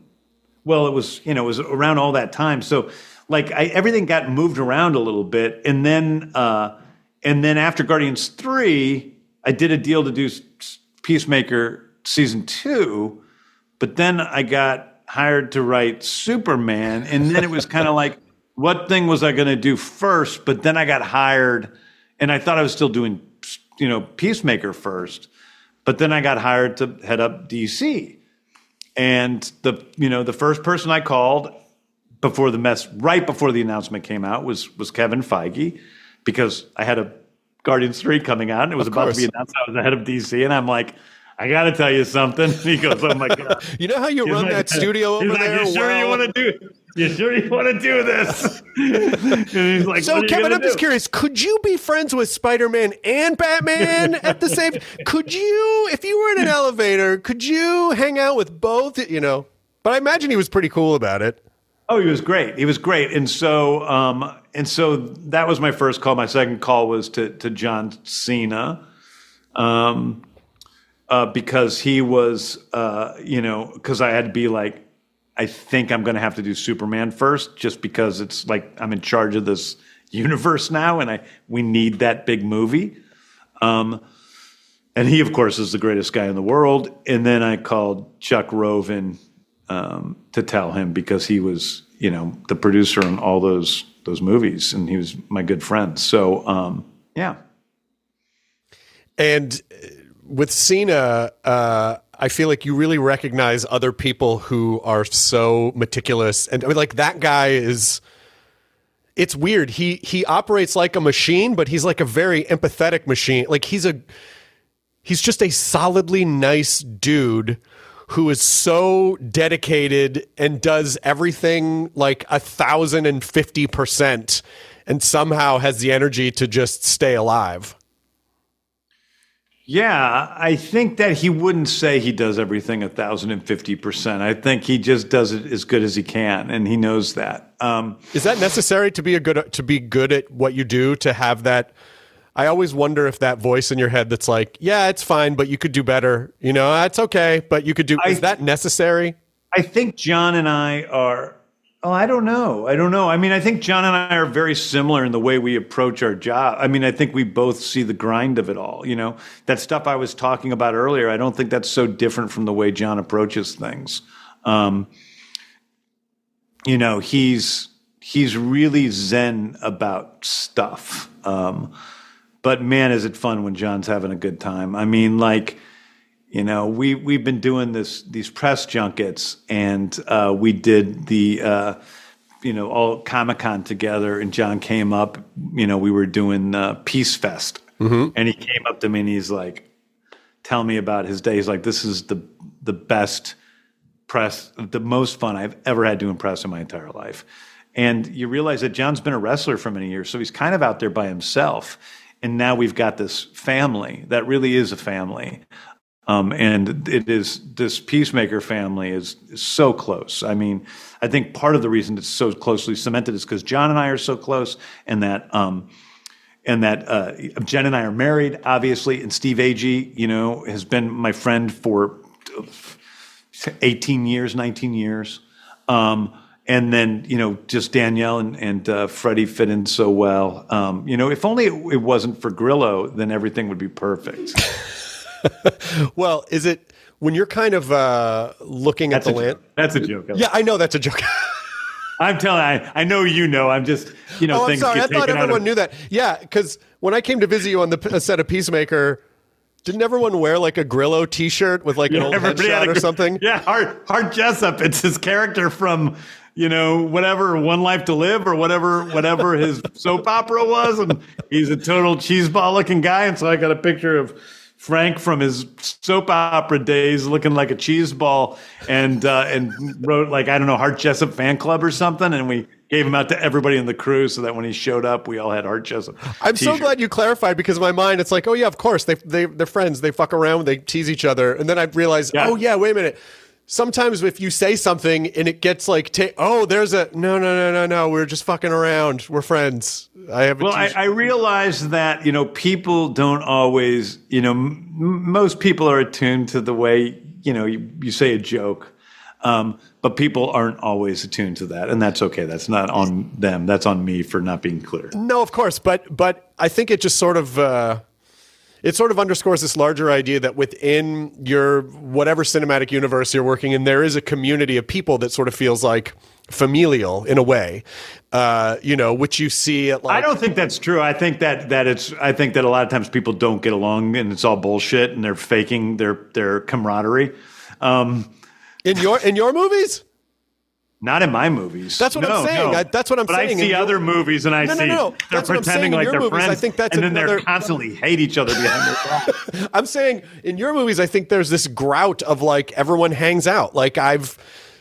was around all that time. So everything got moved around a little bit. And then after Guardians 3, I did a deal to do Peacemaker season 2, but then I got hired to write Superman, and then it was kind of like, what thing was I going to do first? But then I got hired, and I thought I was still doing, Peacemaker first, but then I got hired to head up DC, and the first person I called right before the announcement came out was Kevin Feige, because I had a Guardians 3 coming out, and it was about to be announced I was the head of DC, and I'm like, I got to tell you something. He goes, oh my God. You know how you run that studio over there? You sure you want to do this? And he's like, so Kevin, I'm just curious, could you be friends with Spider-Man and Batman at the same? Could you, if you were in an elevator, could you hang out with both? But I imagine he was pretty cool about it. Oh, he was great. And so that was my first call. My second call was to John Cena. Because he was, because I had to be like, I think I'm going to have to do Superman first, just because it's like I'm in charge of this universe now, and we need that big movie. And he, of course, is the greatest guy in the world. And then I called Chuck Roven to tell him, because he was, the producer on all those movies, and he was my good friend. So, yeah. And with Cena, I feel like you really recognize other people who are so meticulous. And I mean, like, that guy is, it's weird. He operates like a machine, but he's like a very empathetic machine. Like, he's just a solidly nice dude who is so dedicated and does everything like 1,050% and somehow has the energy to just stay alive. Yeah, I think that he wouldn't say he does everything 1,050%. I think he just does it as good as he can, and he knows that. Is that necessary to be good at what you do? To have that, I always wonder if that voice in your head that's like, yeah, it's fine, but you could do better. It's okay, but you could do. Is that necessary? I think John and I are. Oh, I don't know. I mean, I think John and I are very similar in the way we approach our job. I mean, I think we both see the grind of it all. That stuff I was talking about earlier, I don't think that's so different from the way John approaches things. He's really zen about stuff. But man, is it fun when John's having a good time. I mean, we've been doing these press junkets, and we did the all Comic-Con together, and John came up. We were doing Peace Fest, and he came up to me and he's like, "Tell me about his day." He's like, "This is the best press, the most fun I've ever had doing press in my entire life." And you realize that John's been a wrestler for many years, so he's kind of out there by himself. And now we've got this family that really is a family. And it is, this Peacemaker family is so close. I mean, I think part of the reason it's so closely cemented is because John and I are so close, and that Jen and I are married, obviously, and Steve Agee, has been my friend for 18 years, 19 years. And then, just Danielle and Freddie fit in so well. If only it wasn't for Grillo, then everything would be perfect. Well, is it when you're kind of looking at the land? That's a joke. Yeah, I know that's a joke. I'm telling I know I'm just, I'm things sorry. get I thought taken out everyone of. knew that. Yeah, because when I came to visit you on the set of Peacemaker, didn't everyone wear like a Grillo T-shirt with like an old headshot or something? Yeah, Hart Jessup. It's his character from, whatever One Life to Live or whatever his soap opera was, and he's a total cheeseball looking guy. And so I got a picture of Frank from his soap opera days looking like a cheese ball, and wrote like, I don't know, Hart Jessup fan club or something, and we gave him out to everybody in the crew so that when he showed up, we all had Hart Jessup. I'm so glad you clarified, because in my mind it's like, oh yeah, of course they're friends, they fuck around, they tease each other, and then I realized, oh yeah, wait a minute. Sometimes if you say something and it gets like, there's a no, we're just fucking around, we're friends. I realize that people don't always most people are attuned to the way you say a joke, but people aren't always attuned to that, and that's okay. That's not on them. That's on me for not being clear. No, of course, but I think it just sort of underscores this larger idea that within your whatever cinematic universe you're working in, there is a community of people that sort of feels like familial in a way, which you see at like. I don't think that's true. I think that a lot of times people don't get along and it's all bullshit and they're faking their camaraderie. In your movies? Not in my movies. That's what I'm saying. That's what I'm saying. But I see other movies and I see they're pretending like they're friends. I think that's and then they're constantly hate each other behind their back. I'm saying in your movies, I think there's this grout of like everyone hangs out. Like I've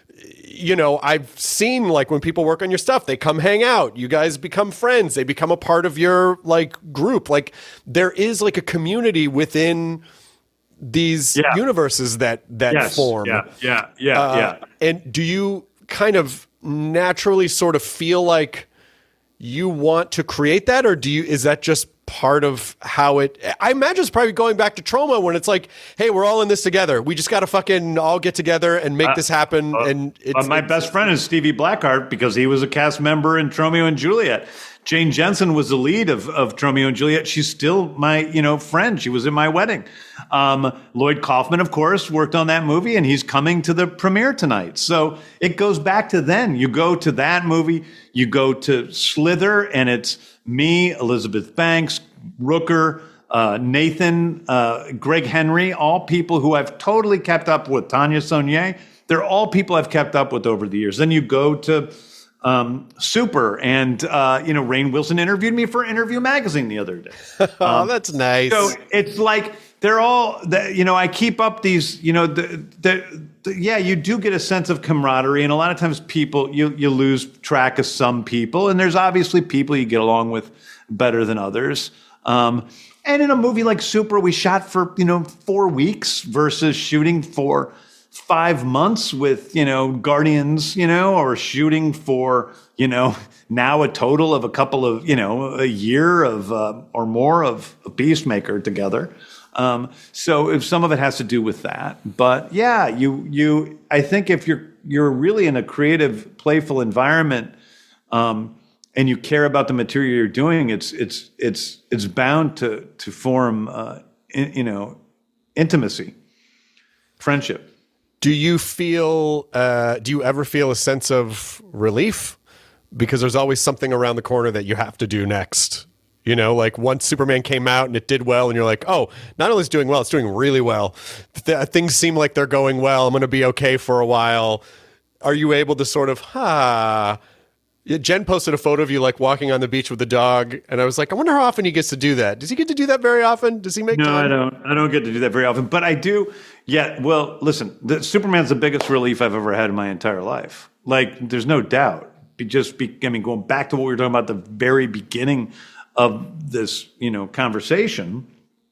seen like when people work on your stuff, they come hang out. You guys become friends. They become a part of your like group. Like there is like a community within these universes that form. Yeah. And do you kind of naturally sort of feel like you want to create that, or is that just part of how I imagine it's probably going back to Troma when it's like, hey, we're all in this together. We just got to fucking all get together and make this happen. And my best friend is Stevie Blackheart because he was a cast member in Romeo and Juliet. Jane Jensen was the lead of Romeo and Juliet. She's still my, friend. She was in my wedding. Lloyd Kaufman, of course, worked on that movie, and he's coming to the premiere tonight. So it goes back to then. You go to that movie, you go to Slither, and it's me, Elizabeth Banks, Rooker, Nathan, Greg Henry, all people who I've totally kept up with. Tanya Saunier, they're all people I've kept up with over the years. Then you go to Super, and Rainn Wilson interviewed me for Interview Magazine the other day. Oh, that's nice. So it's like they're all, I keep up these, you do get a sense of camaraderie, and a lot of times people you lose track of some people, and there's obviously people you get along with better than others. And in a movie like Super, we shot for 4 weeks versus shooting for 5 months with, Guardians, or shooting for, now a total of a couple of, a year of, or more of Peacemaker together. So if some of it has to do with that, but yeah, I think if you're really in a creative, playful environment, and you care about the material you're doing, it's bound to form, intimacy, friendship. Do you ever feel a sense of relief? Because there's always something around the corner that you have to do next. Like once Superman came out and it did well, and you're like, oh, not only is it doing well, it's doing really well. Things seem like they're going well. I'm going to be okay for a while. Are you able to sort of, Jen posted a photo of you like walking on the beach with the dog, and I was like, I wonder how often he gets to do that. Does he get to do that very often? Does he make time? No, I don't get to do that very often, but I do. Yeah, well, listen, Superman's the biggest relief I've ever had in my entire life. Like, there's no doubt. Going back to what we were talking about at the very beginning of this, conversation,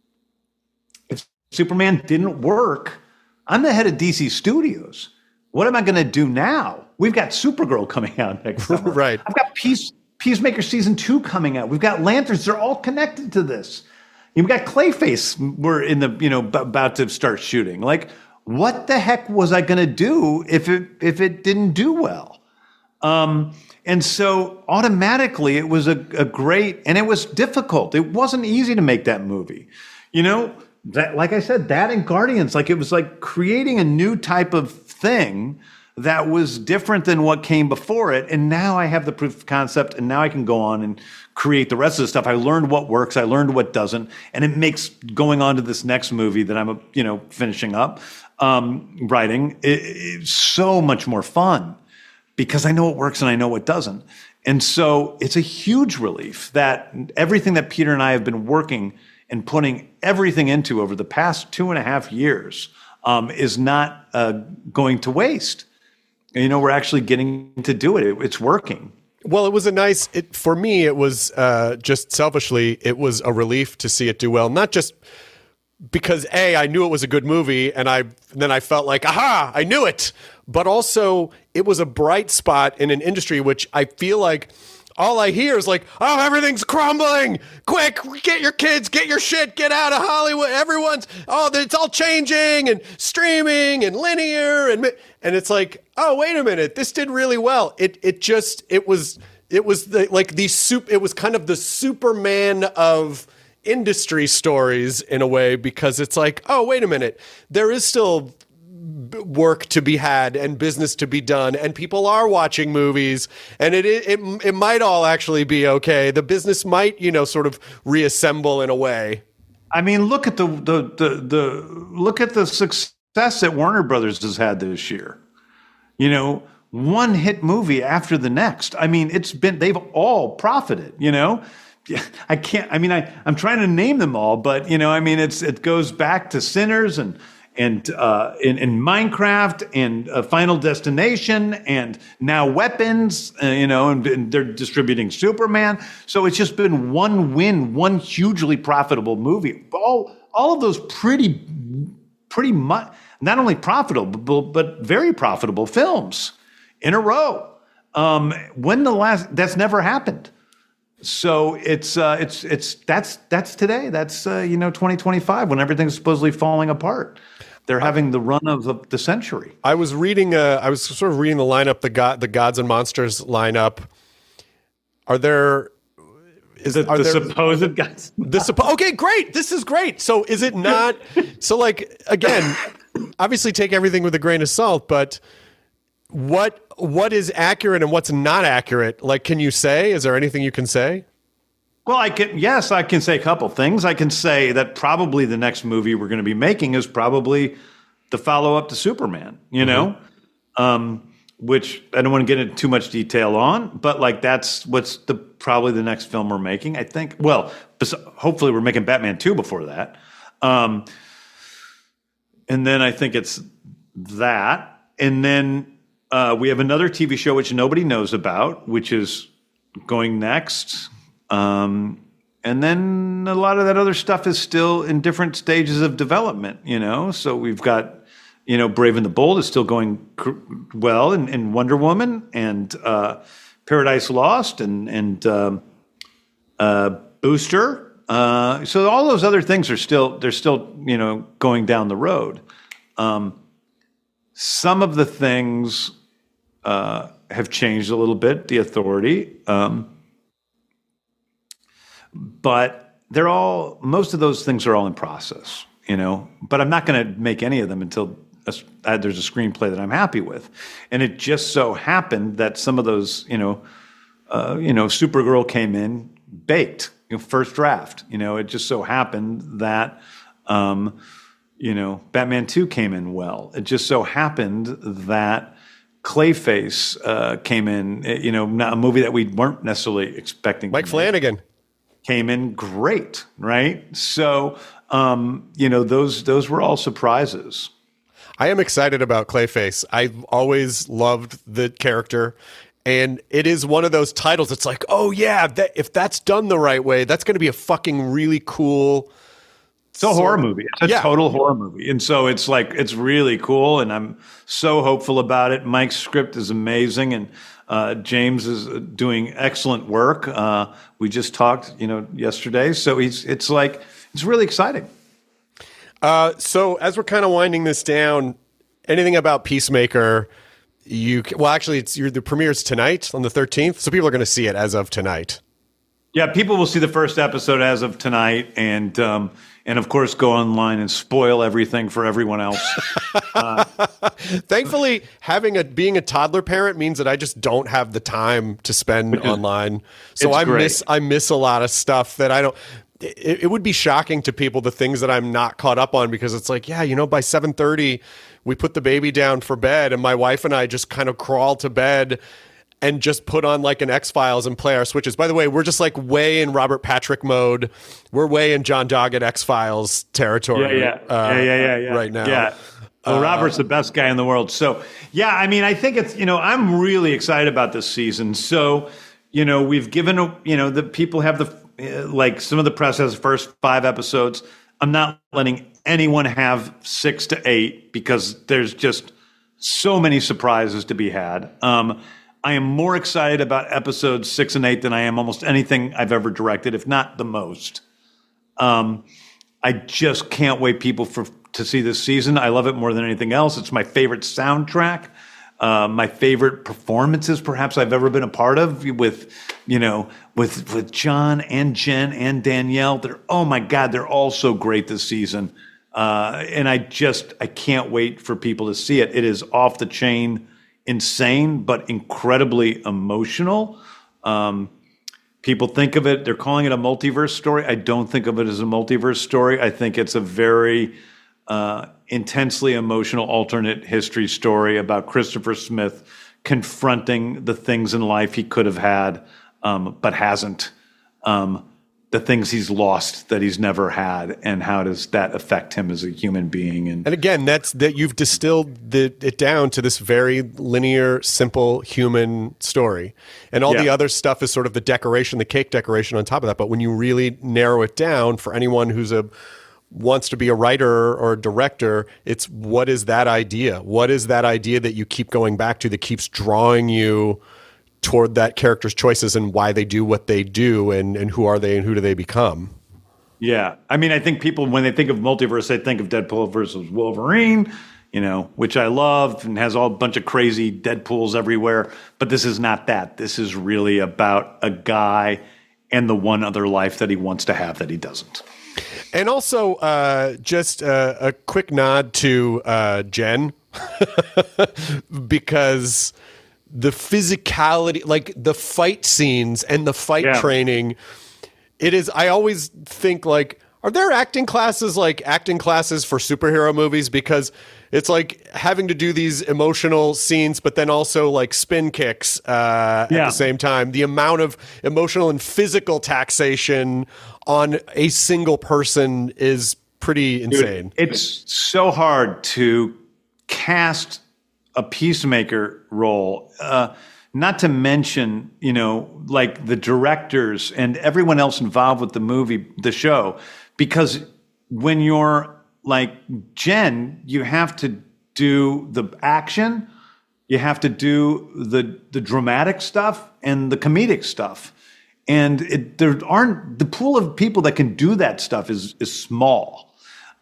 if Superman didn't work, I'm the head of DC Studios. What am I going to do now? We've got Supergirl coming out next summer. Right. I've got Peacemaker season 2 coming out. We've got Lanterns. They're all connected to this. We've got Clayface. We're in the about to start shooting. Like, what the heck was I going to do if it didn't do well? And so automatically it was a great, and it was difficult. It wasn't easy to make that movie. You know, that, like I said, that and Guardians, like it was like creating a new type of thing that was different than what came before it. And now I have the proof of concept, and now I can go on and create the rest of the stuff. I learned what works. I learned what doesn't. And it makes going on to this next movie that I'm, finishing up, writing, it's so much more fun because I know what works and I know what doesn't. And so it's a huge relief that everything that Peter and I have been working and putting everything into over the past 2.5 years is not going to waste. And, we're actually getting to do it. It's working. Well, it was for me, it was just selfishly, it was a relief to see it do well. Not just because I knew it was a good movie and then I felt like, aha, I knew it. But also it was a bright spot in an industry, which I feel like all I hear is like, oh, everything's crumbling. Quick, get your kids, get your shit, get out of Hollywood. It's all changing and streaming and linear. And it's like, oh, wait a minute. This did really well. It was kind of the Superman of industry stories in a way, because it's like, oh, wait a minute. There is still work to be had and business to be done, and people are watching movies, and it might all actually be okay. The business might, sort of reassemble in a way. I mean, look at the success that Warner Brothers has had this year. One hit movie after the next. I mean, they've all profited, I can't, I'm trying to name them all, but it goes back to Sinners and in Minecraft and Final Destination and now Weapons, and they're distributing Superman. So it's just been one hugely profitable movie. All of those pretty much, not only profitable, but very profitable films in a row. That's never happened. So that's today. That's 2025 when everything's supposedly falling apart. They're having the run of the century. I was reading the lineup, the Gods and Monsters lineup. Supposed gods? Okay, great. This is great. So is it not? So like, again, obviously take everything with a grain of salt, but what is accurate and what's not accurate? Like, can you say? Is there anything you can say? Well, I can say a couple things. I can say that probably the next movie we're going to be making is probably the follow-up to Superman, which I don't want to get into too much detail on, but like that's what's probably the next film we're making, I think. Well, hopefully we're making Batman 2 before that. And then I think it's that. And then we have another TV show which nobody knows about, which is going next. And then a lot of that other stuff is still in different stages of development, So we've got, Brave and the Bold is still going well, and Wonder Woman and Paradise Lost and Booster. So all those other things they're still going down the road. Some of the things have changed a little bit. The Authority. But most of those things are all in process, but I'm not going to make any of them until there's a screenplay that I'm happy with. And it just so happened that some of those, Supergirl came in baked, first draft, it just so happened that, Batman 2 came in well. It just so happened that Clayface came in, not a movie that we weren't necessarily expecting. Mike Flanagan came in great, right? So, those were all surprises. I am excited about Clayface. I've always loved the character, and it is one of those titles. It's like, oh yeah, if that's done the right way, that's going to be a fucking really cool. It's a horror movie. It's a total horror movie, and so it's like it's really cool, and I'm so hopeful about it. Mike's script is amazing, and James is doing excellent work. We just talked, yesterday. So it's really exciting. So as we're kind of winding this down, anything about Peacemaker, Well, actually, the premiere's tonight on the 13th, so people are going to see it as of tonight. Yeah, people will see the first episode as of tonight, and of course go online and spoil everything for everyone else. Thankfully, being a toddler parent means that I just don't have the time to spend online. So I miss a lot of stuff that I don't. It would be shocking to people, the things that I'm not caught up on, because it's like, yeah, by 7:30 we put the baby down for bed, and my wife and I just kind of crawl to bed and just put on like an X-Files and play our Switches. By the way, we're just like way in Robert Patrick mode. We're way in John Doggett X-Files territory. Right now. Yeah. Well, Robert's the best guy in the world. So, yeah, I mean, I think it's, I'm really excited about this season. So, we've given, the people have some of the press has the first 5 episodes. I'm not letting anyone have 6 to 8 because there's just so many surprises to be had. I am more excited about episodes 6 and 8 than I am almost anything I've ever directed, if not the most. I just can't wait to see this season. I love it more than anything else. It's my favorite soundtrack, my favorite performances perhaps I've ever been a part of with John and Jen and Danielle. Oh my God, they're all so great this season. And I can't wait for people to see it. It is off the chain insane, but incredibly emotional. People think of it, they're calling it a multiverse story. I don't think of it as a multiverse story. I think it's a very intensely emotional alternate history story about Christopher Smith confronting the things in life he could have had, but hasn't. The things he's lost that he's never had, and how does that affect him as a human being? And again, that you've distilled it down to this very linear, simple human story, and all the other stuff is sort of the cake decoration on top of that. But when you really narrow it down for anyone who's wants to be a writer or a director, it's what is that idea? What is that idea that you keep going back to that keeps drawing you toward that character's choices and why they do what they do, and who are they and who do they become? Yeah. I mean, I think people, when they think of multiverse, they think of Deadpool versus Wolverine, which I love and has a bunch of crazy Deadpools everywhere. But this is not that. This is really about a guy and the one other life that he wants to have that he doesn't. And also just a quick nod to Jen because the physicality, like the fight scenes and the fight training, I always think like, are there acting classes for superhero movies? Because it's like having to do these emotional scenes, but then also like spin kicks at the same time. The amount of emotional and physical taxation on a single person is pretty insane. Dude, it's so hard to cast a peacemaker role, not to mention, like the directors and everyone else involved with the show, because when you're like Jen, you have to do the action, you have to do the dramatic stuff and the comedic stuff. And the pool of people that can do that stuff is small.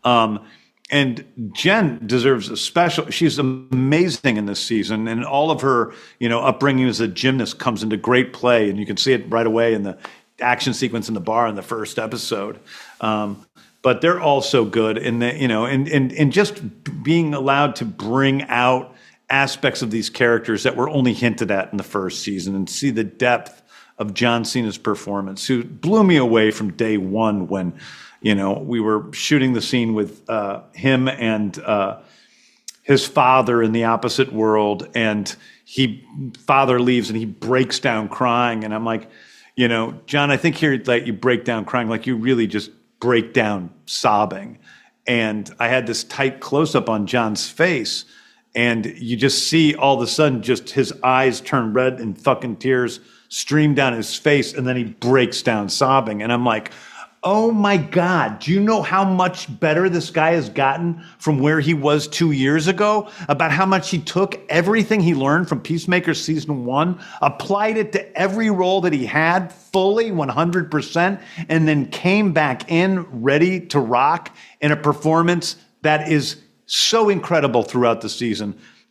And Jen deserves she's amazing in this season, and all of her, upbringing as a gymnast comes into great play, and you can see it right away in the action sequence in the bar in the first episode. But they're all so good, and just being allowed to bring out aspects of these characters that were only hinted at in the first season, and see the depth of John Cena's performance, who blew me away from day one when we were shooting the scene with him and his father in the opposite world, and father leaves and he breaks down crying, and I'm like, John, I think here like you break down crying, like you really just break down sobbing. And I had this tight close up on John's face, and you just see all of a sudden just his eyes turn red and fucking tears stream down his face, and then he breaks down sobbing, and I'm like, oh my God, do you know how much better this guy has gotten from where he was 2 years ago? About how much he took everything he learned from Peacemaker season 1, applied it to every role that he had fully 100%, and then came back in ready to rock in a performance that is so incredible throughout the season.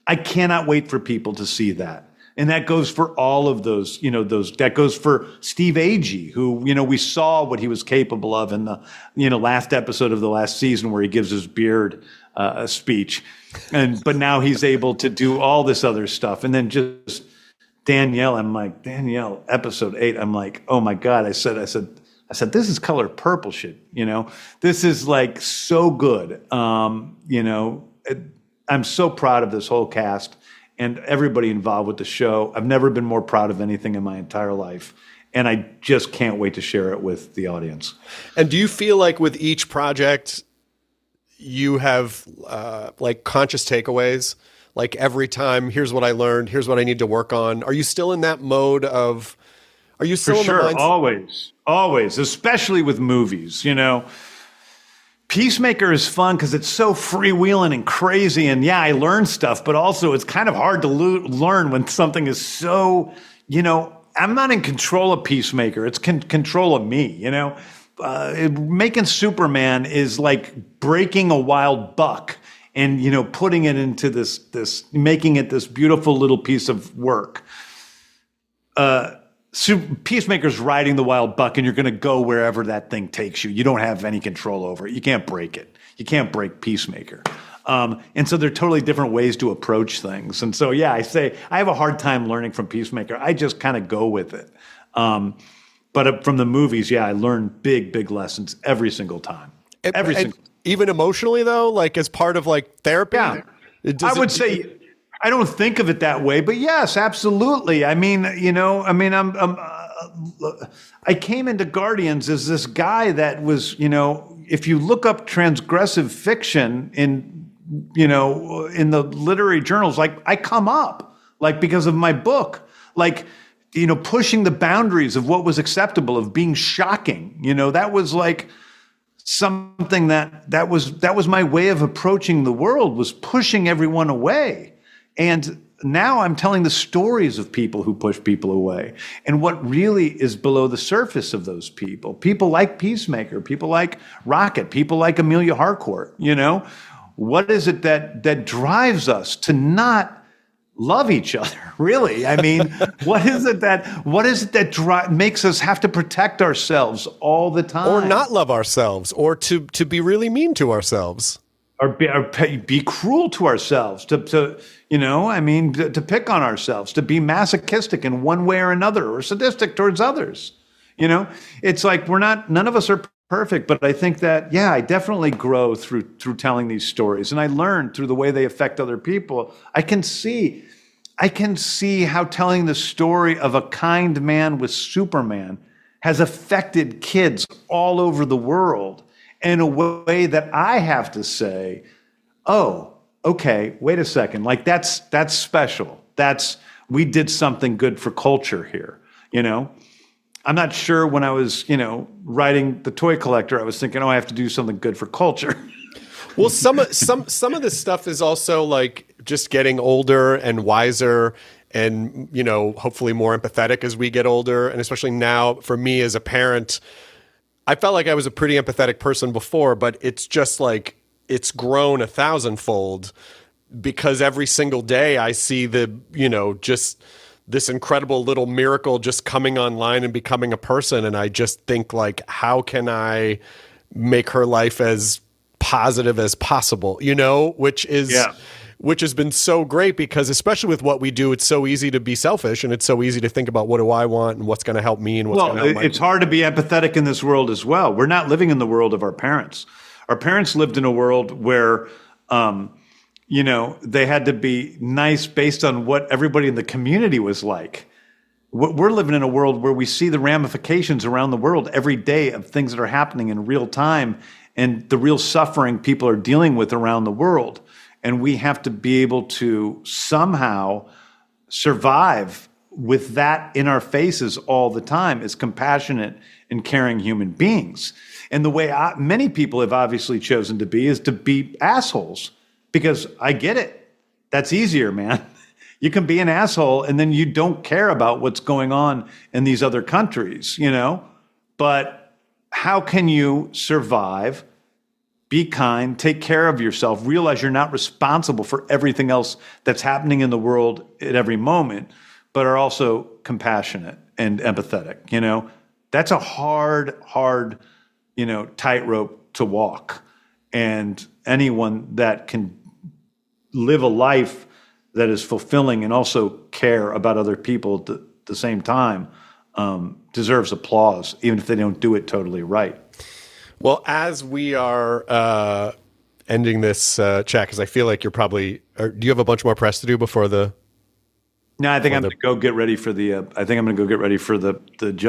I cannot wait for people to see that. And that goes for all of those, that goes for Steve Agee, who, we saw what he was capable of in the, last episode of the last season where he gives his beard a speech. But now he's able to do all this other stuff. And then just Danielle, Danielle, episode 8, I'm like, oh my God, I said, this is Color Purple shit, this is like so good. I'm so proud of this whole cast and everybody involved with the show. I've never been more proud of anything in my entire life. And I just can't wait to share it with the audience. And do you feel like with each project, you have like conscious takeaways? Like every time, here's what I learned, here's what I need to work on. Are you still in that mode of, are you still For in sure, the mindset? Always, especially with movies, Peacemaker is fun because it's so freewheeling and crazy. And yeah, I learned stuff, but also it's kind of hard to learn when something is so, I'm not in control of Peacemaker. It's control of me, Making Superman is like breaking a wild buck and, putting it into this, making it this beautiful little piece of work. Peacemaker's riding the wild buck, and you're going to go wherever that thing takes you. You don't have any control over it. You can't break it. You can't break Peacemaker. And so they're totally different ways to approach things. And so, yeah, I say I have a hard time learning from Peacemaker. I just kind of go with it. But from the movies, yeah, I learn big lessons every single time. Even emotionally, though, like as part of like therapy? Yeah. I would say I don't think of it that way, but yes, absolutely. I came into Guardians as this guy that was, if you look up transgressive fiction in the literary journals, like I come up, like because of my book, like, pushing the boundaries of what was acceptable, of being shocking, that was like something that was my way of approaching the world, was pushing everyone away. And now I'm telling the stories of people who push people away and what really is below the surface of those people. People like Peacemaker, people like Rocket, people like Amelia Harcourt, What is it that drives us to not love each other, really? I mean, what is it that makes us have to protect ourselves all the time? Or not love ourselves, or to be really mean to ourselves. Or be cruel to ourselves, to pick on ourselves, to be masochistic in one way or another, or sadistic towards others. It's like none of us are perfect, but I think that, yeah, I definitely grow through telling these stories, and I learn through the way they affect other people. I can see how telling the story of a kind man with Superman has affected kids all over the world in a way that I have to say, oh, okay, wait a second. Like that's special. We did something good for culture here. I'm not sure when I was, writing The Toy Collector, I was thinking, I have to do something good for culture. Well, some of this stuff is also like just getting older and wiser and, hopefully more empathetic as we get older. And especially now for me as a parent, I felt like I was a pretty empathetic person before, but it's just like it's grown 1,000-fold because every single day I see just this incredible little miracle just coming online and becoming a person. And I just think like, how can I make her life as positive as possible, which has been so great because especially with what we do, it's so easy to be selfish and it's so easy to think about what do I want and what's going to help me and what's going to help it's hard to be empathetic in this world as well. We're not living in the world of our parents. Our parents lived in a world where, they had to be nice based on what everybody in the community was like. We're living in a world where we see the ramifications around the world every day of things that are happening in real time and the real suffering people are dealing with around the world. And we have to be able to somehow survive with that in our faces all the time as compassionate and caring human beings. And the way many people have obviously chosen to be is to be assholes, because I get it. That's easier, man. You can be an asshole and then you don't care about what's going on in these other countries, But how can you survive be kind, take care of yourself, realize you're not responsible for everything else that's happening in the world at every moment, but are also compassionate and empathetic. That's a hard, tightrope to walk. And anyone that can live a life that is fulfilling and also care about other people at the same time deserves applause, even if they don't do it totally right. Well, as we are ending this chat, because I feel like you're probably, do you have a bunch more press to do before the? No, I think I'm going to go get ready for the. I think I'm going to go get ready for the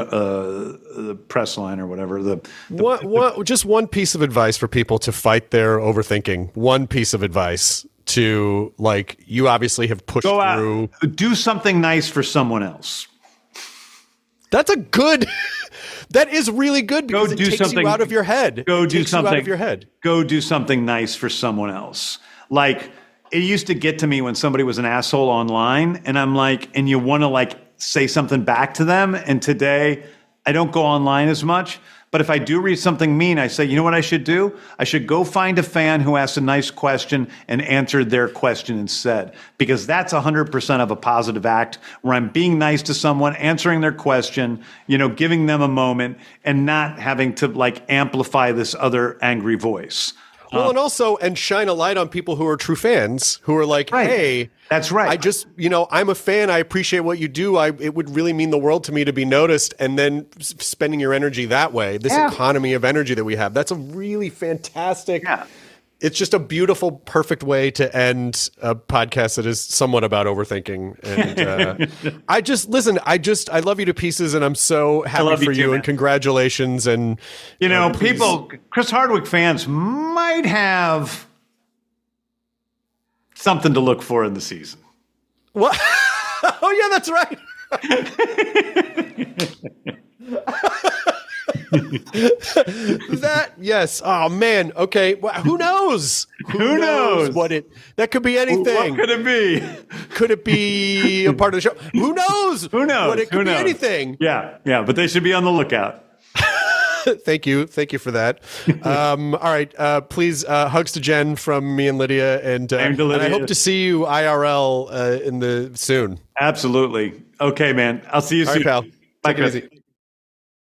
press line or whatever. Just one piece of advice for people to fight their overthinking. One piece of advice to, like, you obviously have pushed through. Do something nice for someone else. That's a good. That is really good because it takes you out of your head. Go do something out of your head. Go do something nice for someone else. Like, it used to get to me when somebody was an asshole online, and I'm like, and you want to like say something back to them. And today, I don't go online as much. But if I do read something mean, I say, you know what I should do? I should go find a fan who asked a nice question and answer their question instead. Because that's 100% of a positive act where I'm being nice to someone, answering their question, giving them a moment and not having to like amplify this other angry voice. Well, and shine a light on people who are true fans who are like, right. Hey, that's right. I just, I'm a fan. I appreciate what you do. It would really mean the world to me to be noticed. And then spending your energy that way, this economy of energy that we have, that's a really fantastic. Yeah. It's just a beautiful, perfect way to end a podcast that is somewhat about overthinking. And I love you to pieces, and I'm so happy for you, and congratulations. And people, Chris Hardwick fans might have something to look for in the season. What? Oh yeah, that's right. Yes. Oh man. Okay. Well, who knows? Who knows that could be anything. What could it be? Could it be a part of the show? Who knows? Who knows? What it could be anything. Yeah. But they should be on the lookout. Thank you for that. All right. Please, hugs to Jen from me and Lydia, and I hope to see you IRL soon. Absolutely. Okay, man. I'll see you soon. All right, pal. Bye, Take it easy.